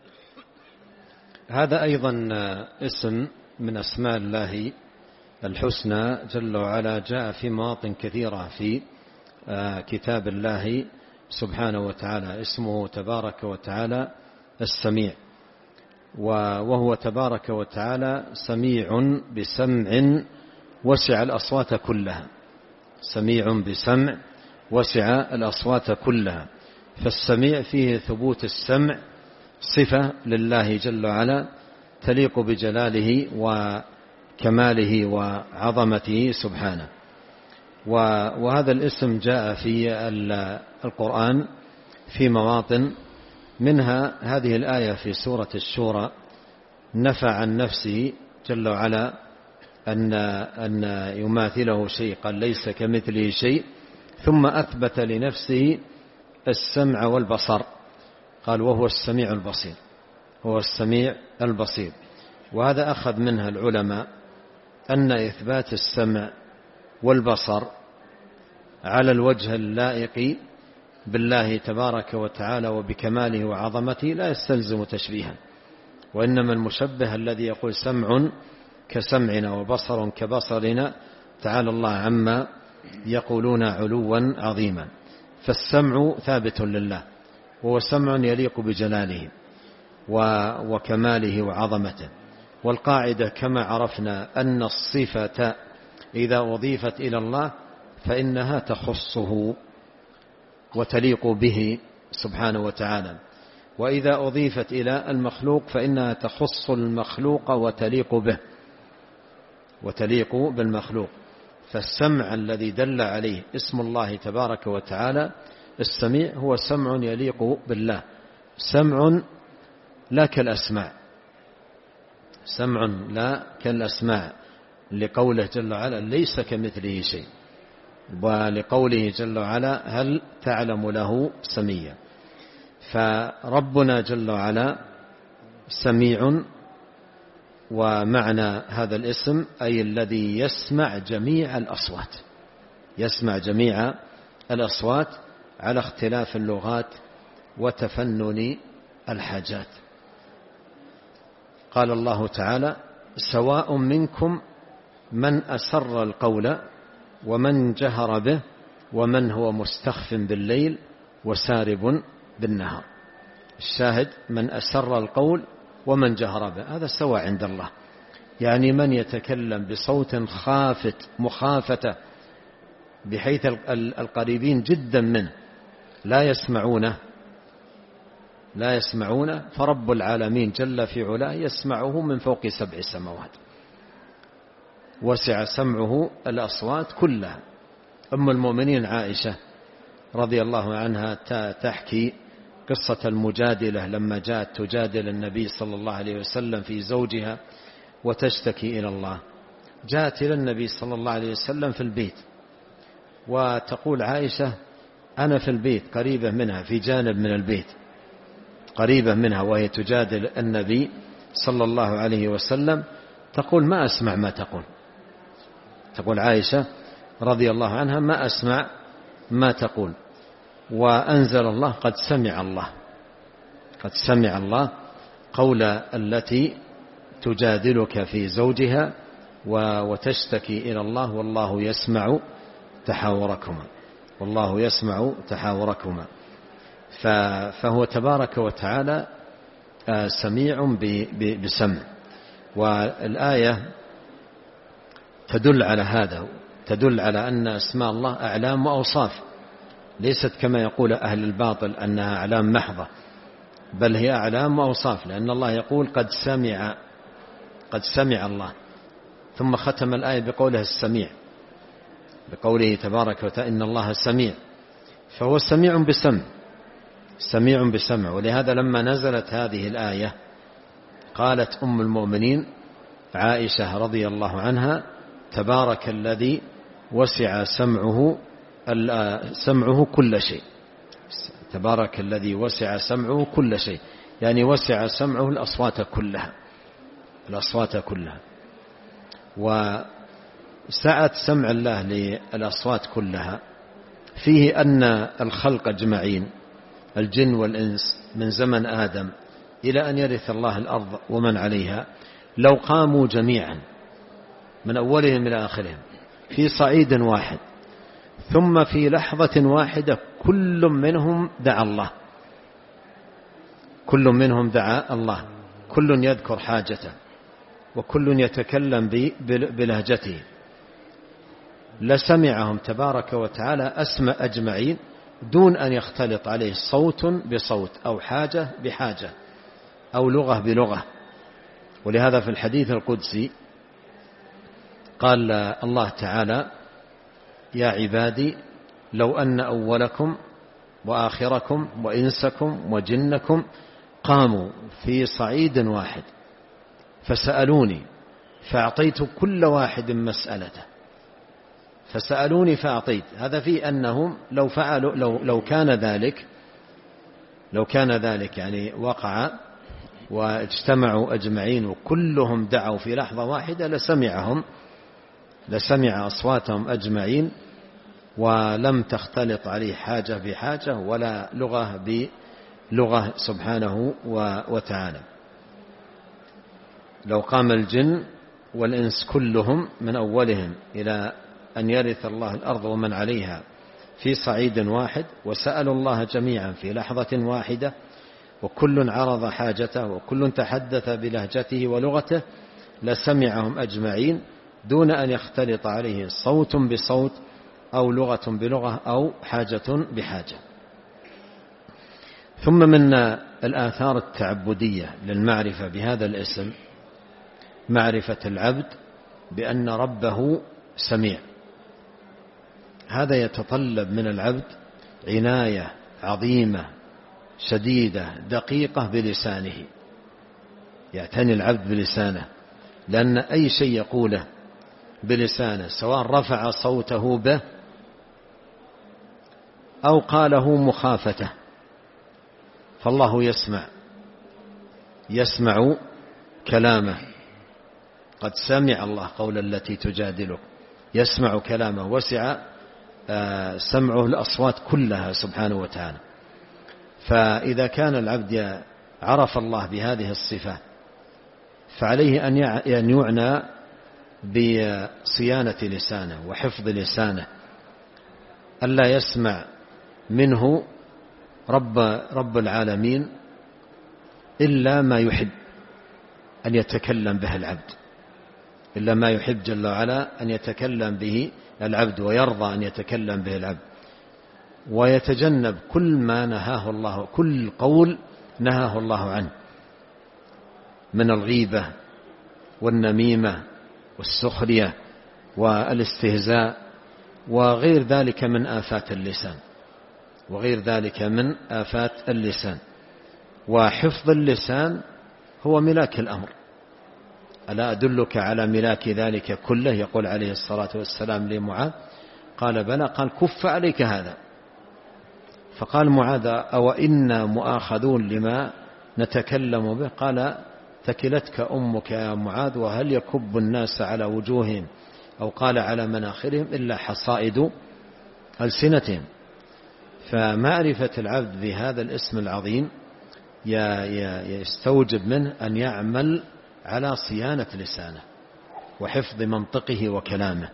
هذا أيضا اسم من أسماء الله الحسنى جل وعلا، جاء في مواطن كثيرة في كتاب الله سبحانه وتعالى. اسمه تبارك وتعالى السميع، وهو تبارك وتعالى سميع بسمع وسع الأصوات كلها، سميع بسمع وسع الأصوات كلها. فالسميع فيه ثبوت السمع، صفة لله جل وعلا تليق بجلاله وكماله وعظمته سبحانه. وهذا الاسم جاء في القرآن في مواطن، منها هذه الآية في سورة الشورى: نفى عن نفسه جل وعلا أن يماثله شيء، قال ليس كمثله شيء، ثم أثبت لنفسه السمع والبصر، قال وهو السميع البصير، هو السميع البصير. وهذا أخذ منها العلماء أن إثبات السمع والبصر على الوجه اللائق بالله تبارك وتعالى وبكماله وعظمته لا يستلزم تشبيها، وإنما المشبه الذي يقول سمع كسمعنا وبصر كبصرنا تعالى الله عما يقولون علوا عظيما. فالسمع ثابت لله، وهو سمع يليق بجلاله وكماله وعظمته. والقاعدة كما عرفنا أن الصفة إذا أضيفت إلى الله فإنها تخصه وتليق به سبحانه وتعالى، وإذا أضيفت إلى المخلوق فإنها تخص المخلوق وتليق به وتليق بالمخلوق. فالسمع الذي دل عليه اسم الله تبارك وتعالى السميع هو سمع يليق بالله، سمع لا كالأسماع، سمع لا كالأسماع، لقوله جل وعلا ليس كمثله شيء، ولقوله جل وعلا هل تعلم له سميا. فربنا جل وعلا سميع، ومعنى هذا الاسم أي الذي يسمع جميع الأصوات، يسمع جميع الأصوات على اختلاف اللغات وتفنن الحاجات. قال الله تعالى سواء منكم من أسر القول ومن جهر به ومن هو مستخف بالليل وسارب بالنهار. الشاهد من أسر القول ومن جهر به، هذا سواء عند الله. يعني من يتكلم بصوت خافت مخافة بحيث القريبين جدا منه لا يسمعونه، فرب العالمين جل في علاه يسمعه من فوق 7 سماوات، وسع سمعه الأصوات كلها. أم المؤمنين عائشة رضي الله عنها تحكي قصة المجادلة لما جاءت تجادل النبي صلى الله عليه وسلم في زوجها وتشتكي إلى الله. جاءت إلى النبي صلى الله عليه وسلم في البيت، وتقول عائشة أنا في البيت قريبة منها، في جانب من البيت قريبة منها، وهي تجادل النبي صلى الله عليه وسلم، تقول ما أسمع ما تقول. تقول عائشة رضي الله عنها ما أسمع ما تقول. وأنزل الله قد سمع الله قول التي تجادلك في زوجها وتشتكي إلى الله والله يسمع تحاوركما. فهو تبارك وتعالى سميع بسمع. والآية تدل على هذا، تدل على أن أسماء الله أعلام وأوصاف، ليست كما يقول أهل الباطل أنها أعلام محضة، بل هي أعلام وأوصاف، لأن الله يقول قد سمع الله، ثم ختم الآية بقوله السميع، بقوله تبارك وتعالى إن الله سميع، فهو سميع بسمع. ولهذا لما نزلت هذه الآية قالت أم المؤمنين عائشة رضي الله عنها تبارك الذي وسع سمعه كل شيء. تبارك الذي وسع سمعه كل شيء، يعني وسع سمعه الأصوات كلها. وسعة سمع الله للأصوات كلها فيه أن الخلق أجمعين الجن والإنس من زمن آدم إلى أن يرث الله الأرض ومن عليها لو قاموا جميعا من أولهم إلى آخرهم في صعيد واحد ثم في لحظة واحدة كل منهم دعا الله، كل يذكر حاجته وكل يتكلم بلهجته، لسمعهم تبارك وتعالى أسمع أجمعين دون أن يختلط عليه صوت بصوت أو حاجة بحاجة أو لغة بلغة. ولهذا في الحديث القدسي قال الله تعالى يا عبادي لو أن أولكم وآخركم وإنسكم وجنكم قاموا في صعيد واحد فسألوني فأعطيت كل واحد مسألته، فسألوني فأعطيت، هذا في أنهم لو فعلوا لو كان ذلك يعني وقع واجتمعوا أجمعين وكلهم دعوا في لحظة واحدة لسمع أصواتهم أجمعين ولم تختلط عليه حاجة بحاجة ولا لغة بلغة سبحانه وتعالى. لو قام الجن والإنس كلهم من أولهم إلى أن يرث الله الأرض ومن عليها في صعيد واحد وسألوا الله جميعا في لحظة واحدة وكل عرض حاجته وكل تحدث بلهجته ولغته لسمعهم أجمعين دون أن يختلط عليه صوت بصوت أو لغة بلغة أو حاجة بحاجة. ثم من الآثار التعبدية للمعرفة بهذا الاسم معرفة العبد بأن ربه سميع. هذا يتطلب من العبد عناية عظيمة شديدة دقيقة بلسانه، يعتني العبد بلسانه، لأن أي شيء يقوله بلسانه سواء رفع صوته به أو قاله مخافته فالله يسمع كلامه. قد سمع الله قول التي تجادلك، يسمع كلامه، وسع سمعه الأصوات كلها سبحانه وتعالى. فإذا كان العبد عرف الله بهذه الصفة فعليه أن يعنى بصيانة لسانه وحفظ لسانه، ألا يسمع منه رب العالمين إلا ما يحب أن يتكلم به العبد، إلا ما يحب جل وعلا أن يتكلم به العبد ويرضى أن يتكلم به العبد، ويتجنب كل ما نهاه الله، كل قول نهاه الله عنه من الغيبة والنميمة والسخرية والاستهزاء وغير ذلك من آفات اللسان، وغير ذلك من آفات اللسان. وحفظ اللسان هو ملاك الأمر. ألا أدلك على ملاك ذلك كله؟ يقول عليه الصلاة والسلام لمعاذ، قال بلى، قال كف عليك هذا. فقال معاذ أو إنا مؤاخذون لما نتكلم به؟ قال ثكلتك أمك يا معاذ، وهل يكب الناس على وجوههم أو قال على مناخرهم إلا حصائد ألسنتهم. فمعرفة العبد بهذا الاسم العظيم يستوجب منه أن يعمل على صيانة لسانه وحفظ منطقه وكلامه،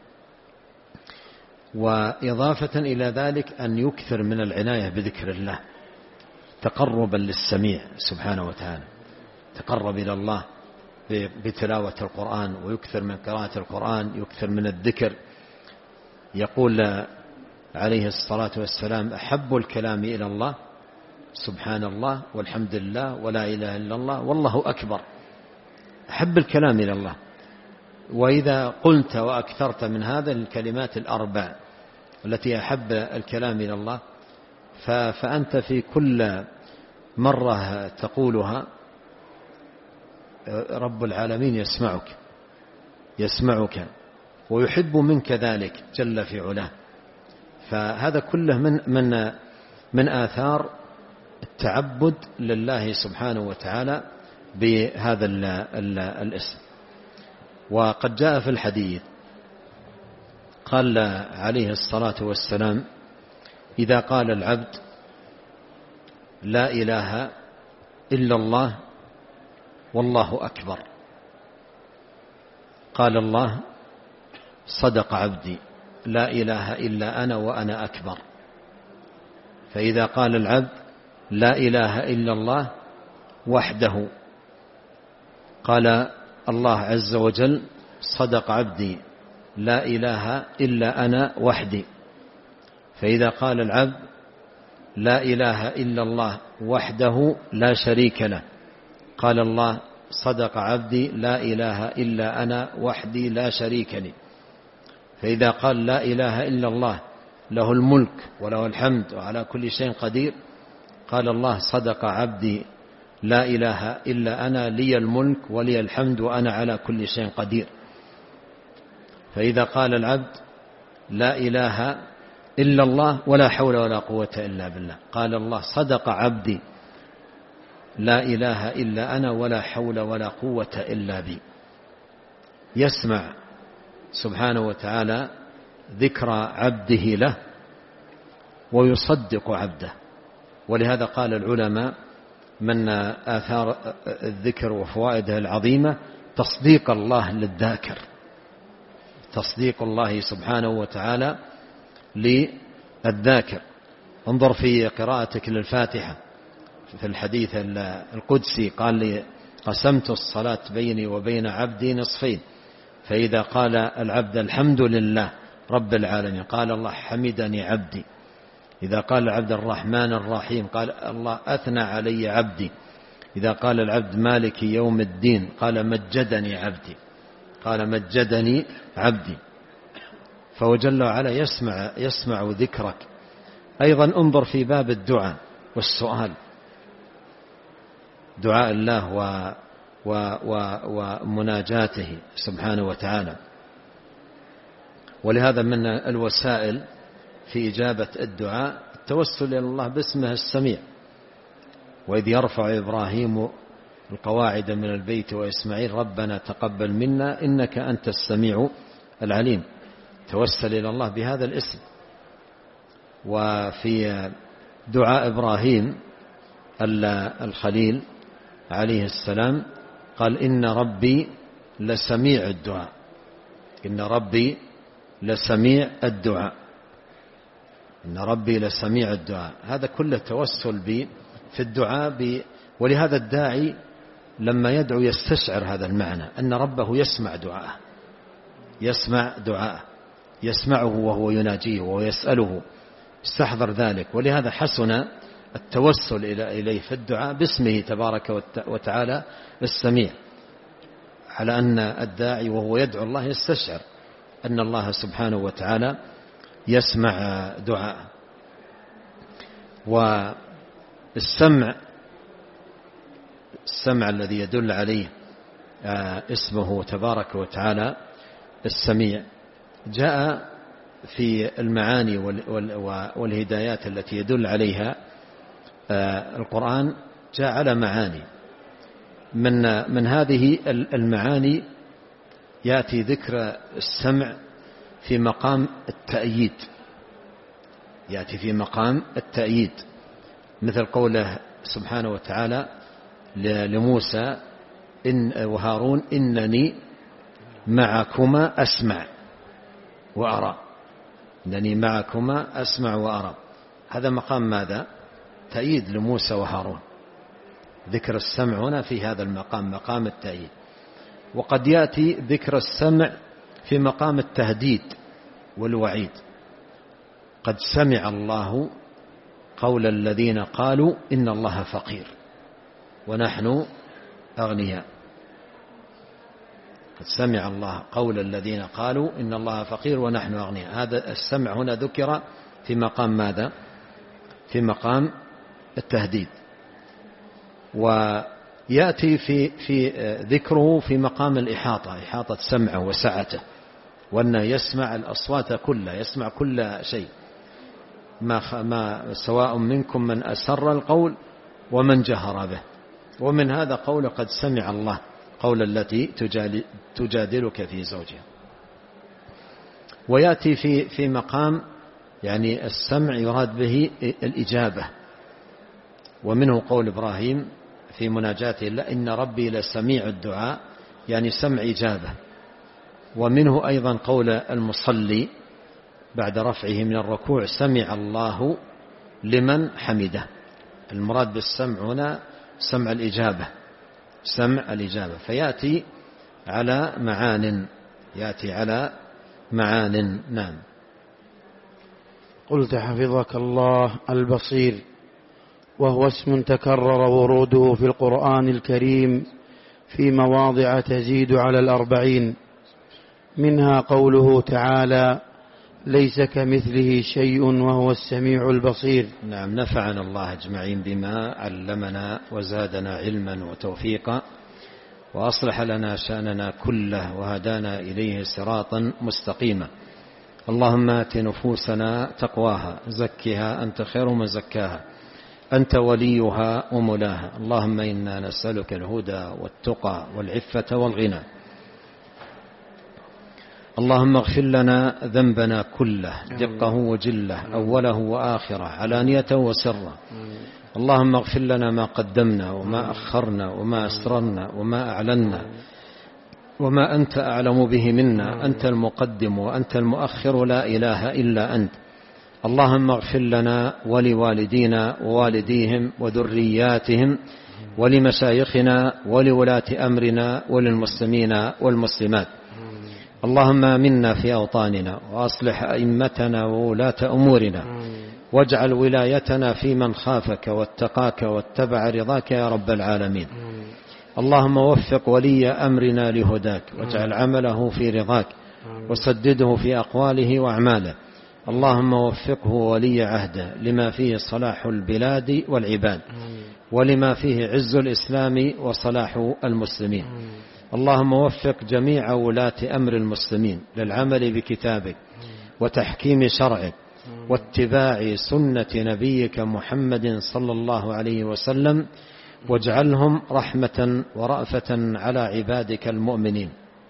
وإضافة إلى ذلك أن يكثر من العناية بذكر الله تقربا للسميع سبحانه وتعالى، تقرب إلى الله بتلاوة القرآن، ويكثر من قراءة القرآن، يكثر من الذكر. يقول عليه الصلاة والسلام أحب الكلام إلى الله سبحان الله والحمد لله ولا إله إلا الله والله أكبر، أحب الكلام إلى الله. وإذا قلت وأكثرت من هذا الكلمات الأربع التي أحب الكلام إلى الله، فأنت في كل مرة تقولها رب العالمين يسمعك ويحب منك ذلك جل في علاه. فهذا كله من آثار التعبد لله سبحانه وتعالى بهذا الاسم. وقد جاء في الحديث قال عليه الصلاة والسلام إذا قال العبد لا إله إلا الله والله أكبر، قال الله صدق عبدي لا إله إلا أنا وأنا أكبر. فإذا قال العبد لا إله إلا الله وحده، قال الله عز وجل صدق عبدي لا إله إلا أنا وحدي. فإذا قال العبد لا إله إلا الله وحده لا شريك له، قال الله صدق عبدي لا إله إلا أنا وحدي لا شريك لي. فإذا قال لا إله إلا الله له الملك وله الحمد وعلى كل شيء قدير، قال الله صدق عبدي لا إله إلا أنا لي الملك ولي الحمد وأنا على كل شيء قدير. فإذا قال العبد لا إله إلا الله ولا حول ولا قوة إلا بالله، قال الله صدق عبدي لا إله إلا أنا ولا حول ولا قوة إلا بي. يسمع سبحانه وتعالى ذكر عبده له ويصدق عبده. ولهذا قال العلماء من آثار الذكر وفوائده العظيمة تصديق الله للذاكر، تصديق الله سبحانه وتعالى للذاكر. انظر في قراءتك للفاتحة في الحديث القدسي قال لي قسمت الصلاة بيني وبين عبدي نصفين، فإذا قال العبد الحمد لله رب العالمين قال الله حمدني عبدي. إذا قال العبد الرحمن الرحيم قال الله أثنى علي عبدي. إذا قال العبد مالك يوم الدين قال مجدني عبدي، قال مجدني عبدي. فهو جل وعلا يسمع ذكرك. أيضا انظر في باب الدعاء والسؤال، دعاء الله ومناجاته سبحانه وتعالى. ولهذا من الوسائل في إجابة الدعاء التوسل إلى الله باسمه السميع. وإذ يرفع إبراهيم القواعد من البيت وإسماعيل ربنا تقبل منا إنك أنت السميع العليم، توسل إلى الله بهذا الاسم. وفي دعاء إبراهيم الخليل عليه السلام قال إن ربي لسميع الدعاء، إن ربي لسميع الدعاء، إن ربي لسميع الدعاء. هذا كله توسل في الدعاء ولهذا الداعي لما يدعو يستشعر هذا المعنى أن ربه يسمع دعاءه، يسمع دعاءه، يسمعه وهو يناجيه ويسأله، استحضر ذلك. ولهذا حسن التوسل إليه في الدعاء باسمه تبارك وتعالى السميع، على أن الداعي وهو يدعو الله يستشعر أن الله سبحانه وتعالى يسمع دعاءه. والسمع الذي يدل عليه اسمه تبارك وتعالى السميع جاء في المعاني والهدايات التي يدل عليها القرآن، جاء على معاني. من هذه المعاني يأتي ذكر السمع في مقام التأييد، يأتي في مقام التأييد، مثل قوله سبحانه وتعالى لموسى وهارون إنني معكما أسمع وأرى، إنني معكما أسمع وأرى. هذا مقام ماذا؟ تأييد لموسى وهارون. ذكر السمع هنا في هذا المقام، مقام التأييد. وقد يأتي ذكر السمع في مقام التهديد والوعيد. قد سمع الله قول الذين قالوا إن الله فقير ونحن أغنياء. قد سمع الله قول الذين قالوا إن الله فقير ونحن أغنياء. هذا السمع هنا ذكر في مقام ماذا؟ في مقام التهديد. ويأتي في ذكره في مقام الإحاطة، إحاطة سمعه وسعته، وأنه يسمع الأصوات كلها، يسمع كل شيء، ما سواء منكم من أسر القول ومن جهر به. ومن هذا قول قد سمع الله قول التي تجادلك في زوجها. ويأتي في مقام يعني السمع يراد به الإجابة، ومنه قول إبراهيم في مناجاته الله إن ربي لسميع الدعاء، يعني سمع إجابة. ومنه أيضا قول المصلي بعد رفعه من الركوع سمع الله لمن حمده. المراد بالسمع هنا سمع الإجابة، سمع الإجابة. فيأتي على معان، يأتي على معان. نعم. قلت حفظك الله البصير، وهو اسم تكرر وروده في القرآن الكريم في مواضع تزيد على 40، منها قوله تعالى ليس كمثله شيء وهو السميع البصير. نعم. نفعنا الله أجمعين بما علمنا وزادنا علما وتوفيقا، وأصلح لنا شأننا كله وهدانا إليه صراطا مستقيما. اللهم آت نفوسنا تقواها زكها أنت خير من زكاها أنت وليها ومولاها. اللهم إنا نسألك الهدى والتقى والعفة والغنى. اللهم اغفر لنا ذنبنا كله دقه وجله، أوله وآخره، علانيته وسره. اللهم اغفر لنا ما قدمنا وما أخرنا وما أسررنا وما أعلنا وما أنت أعلم به منا. أنت المقدم وأنت المؤخر، لا إله إلا أنت. اللهم اغفر لنا ولوالدينا ووالديهم وذرياتهم ولمشايخنا ولولاة أمرنا وللمسلمين والمسلمات. اللهم آمنا في أوطاننا وأصلح أئمتنا وولاة أمورنا، واجعل ولايتنا في من خافك واتقاك واتبع رضاك يا رب العالمين. اللهم وفق ولي أمرنا لهداك، واجعل عمله في رضاك، وسدده في أقواله وأعماله. اللهم وفقه ولي عهده لما فيه صلاح البلاد والعباد، ولما فيه عز الإسلام وصلاح المسلمين. اللهم وفق جميع ولاة أمر المسلمين للعمل بكتابك وتحكيم شرعك واتباع سنة نبيك محمد صلى الله عليه وسلم، واجعلهم رحمة ورأفة على عبادك المؤمنين.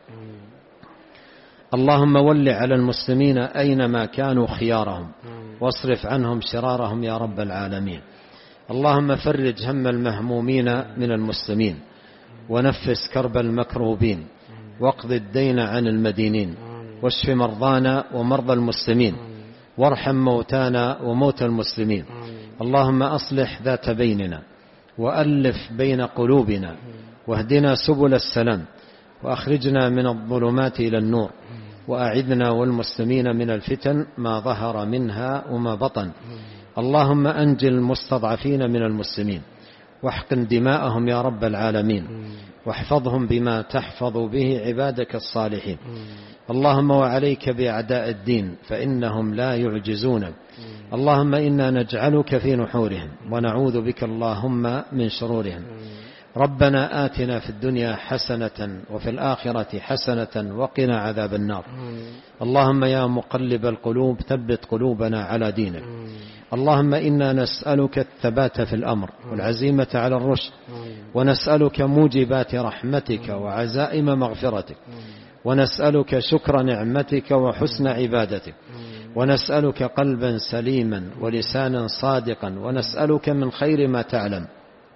اللهم ول على المسلمين أينما كانوا خيارهم، واصرف عنهم شرارهم يا رب العالمين. اللهم فرج هم المهمومين من المسلمين، ونفس كرب المكروبين، واقض الدين عن المدينين، واشف مرضانا ومرضى المسلمين، وارحم موتانا وموتى المسلمين. اللهم أصلح ذات بيننا، وألف بين قلوبنا، واهدنا سبل السلام، وأخرجنا من الظلمات إلى النور، وأعذنا والمسلمين من الفتن ما ظهر منها وما بطن. اللهم أنجِ المستضعفين من المسلمين، واحقن دماءهم يا رب العالمين، واحفظهم بما تحفظ به عبادك الصالحين. اللهم وعليك بأعداء الدين فإنهم لا يعجزونك. اللهم إنا نجعلك في نحورهم ونعوذ بك اللهم من شرورهم. ربنا آتنا في الدنيا حسنة وفي الآخرة حسنة وقنا عذاب النار. اللهم يا مقلب القلوب ثبت قلوبنا على دينك. اللهم إنا نسألك الثبات في الأمر والعزيمة على الرشد، ونسألك موجبات رحمتك وعزائم مغفرتك، ونسألك شكر نعمتك وحسن عبادتك، ونسألك قلبا سليما ولسانا صادقا، ونسألك من خير ما تعلم،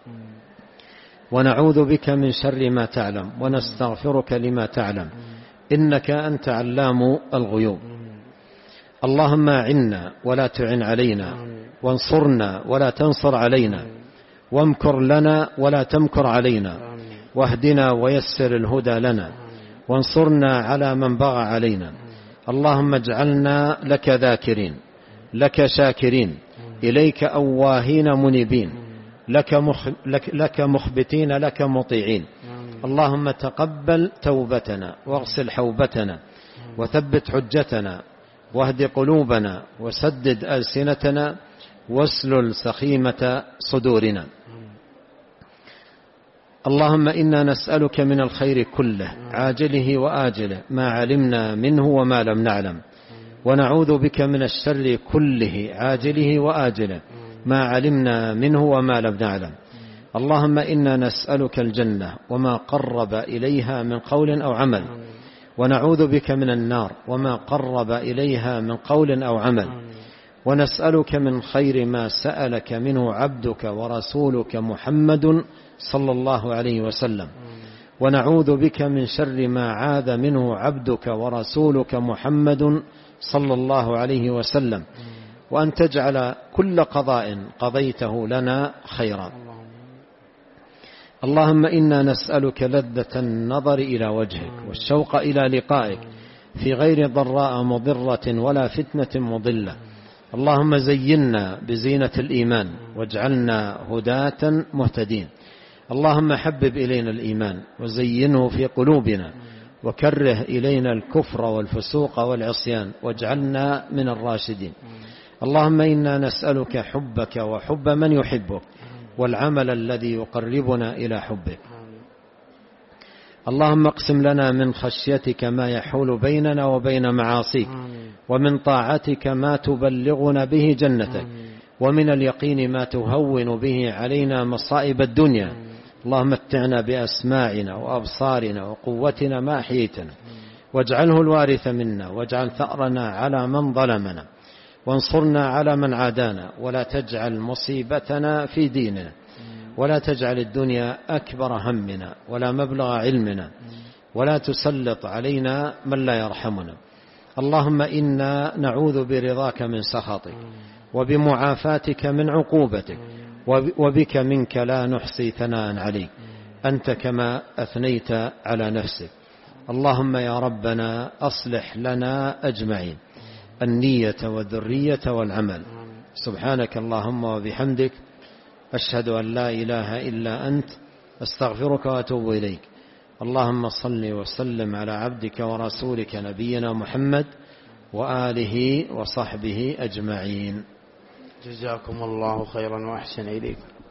ونعوذ بك من شر ما تعلم، ونستغفرك لما تعلم، إنك أنت علام الغيوب. اللهم أعنا ولا تعن علينا، وانصرنا ولا تنصر علينا، وامكر لنا ولا تمكر علينا، واهدنا ويسر الهدى لنا، وانصرنا على من بغى علينا. اللهم اجعلنا لك ذاكرين، لك شاكرين، إليك أواهين منيبين، لك مخبتين، لك مطيعين. اللهم تقبل توبتنا، واغسل حوبتنا، وثبت حجتنا، واهد قلوبنا، وسدد ألسنتنا، واسلل سخيمة صدورنا. اللهم إنا نسألك من الخير كله عاجله وآجله ما علمنا منه وما لم نعلم، ونعوذ بك من الشر كله عاجله وآجله ما علمنا منه وما لم نعلم. اللهم إنا نسألك الجنة وما قرب إليها من قول أو عمل، ونعوذ بك من النار وما قرب إليها من قول أو عمل، ونسألك من خير ما سألك منه عبدك ورسولك محمد صلى الله عليه وسلم، ونعوذ بك من شر ما عاذ منه عبدك ورسولك محمد صلى الله عليه وسلم، وأن تجعل كل قضاء قضيته لنا خيرا. اللهم إنا نسألك لذة النظر إلى وجهك والشوق إلى لقائك في غير ضراء مضرة ولا فتنة مضلة. اللهم زينا بزينة الإيمان واجعلنا هداة مهتدين. اللهم حبب إلينا الإيمان وزينه في قلوبنا، وكره إلينا الكفر والفسوق والعصيان واجعلنا من الراشدين. اللهم إنا نسألك حبك وحب من يحبك، والعمل الذي يقربنا إلى حبك. اللهم اقسم لنا من خشيتك ما يحول بيننا وبين معاصيك، ومن طاعتك ما تبلغنا به جنتك، ومن اليقين ما تهون به علينا مصائب الدنيا. اللهم متعنا بأسماعنا وأبصارنا وقوتنا ما أحييتنا، واجعله الوارث منا، واجعل ثأرنا على من ظلمنا، وانصرنا على من عادانا، ولا تجعل مصيبتنا في ديننا، ولا تجعل الدنيا أكبر همنا ولا مبلغ علمنا، ولا تسلط علينا من لا يرحمنا. اللهم إنا نعوذ برضاك من سخطك، وبمعافاتك من عقوبتك، وبك منك لا نحصي ثناء عليك، أنت كما أثنيت على نفسك. اللهم يا ربنا أصلح لنا أجمعين النية والذرية والعمل. سبحانك اللهم وبحمدك، أشهد أن لا إله إلا أنت، أستغفرك وأتوب إليك. اللهم صل وسلم على عبدك ورسولك نبينا محمد وآله وصحبه أجمعين. جزاكم الله خيرا وأحسن إليكم.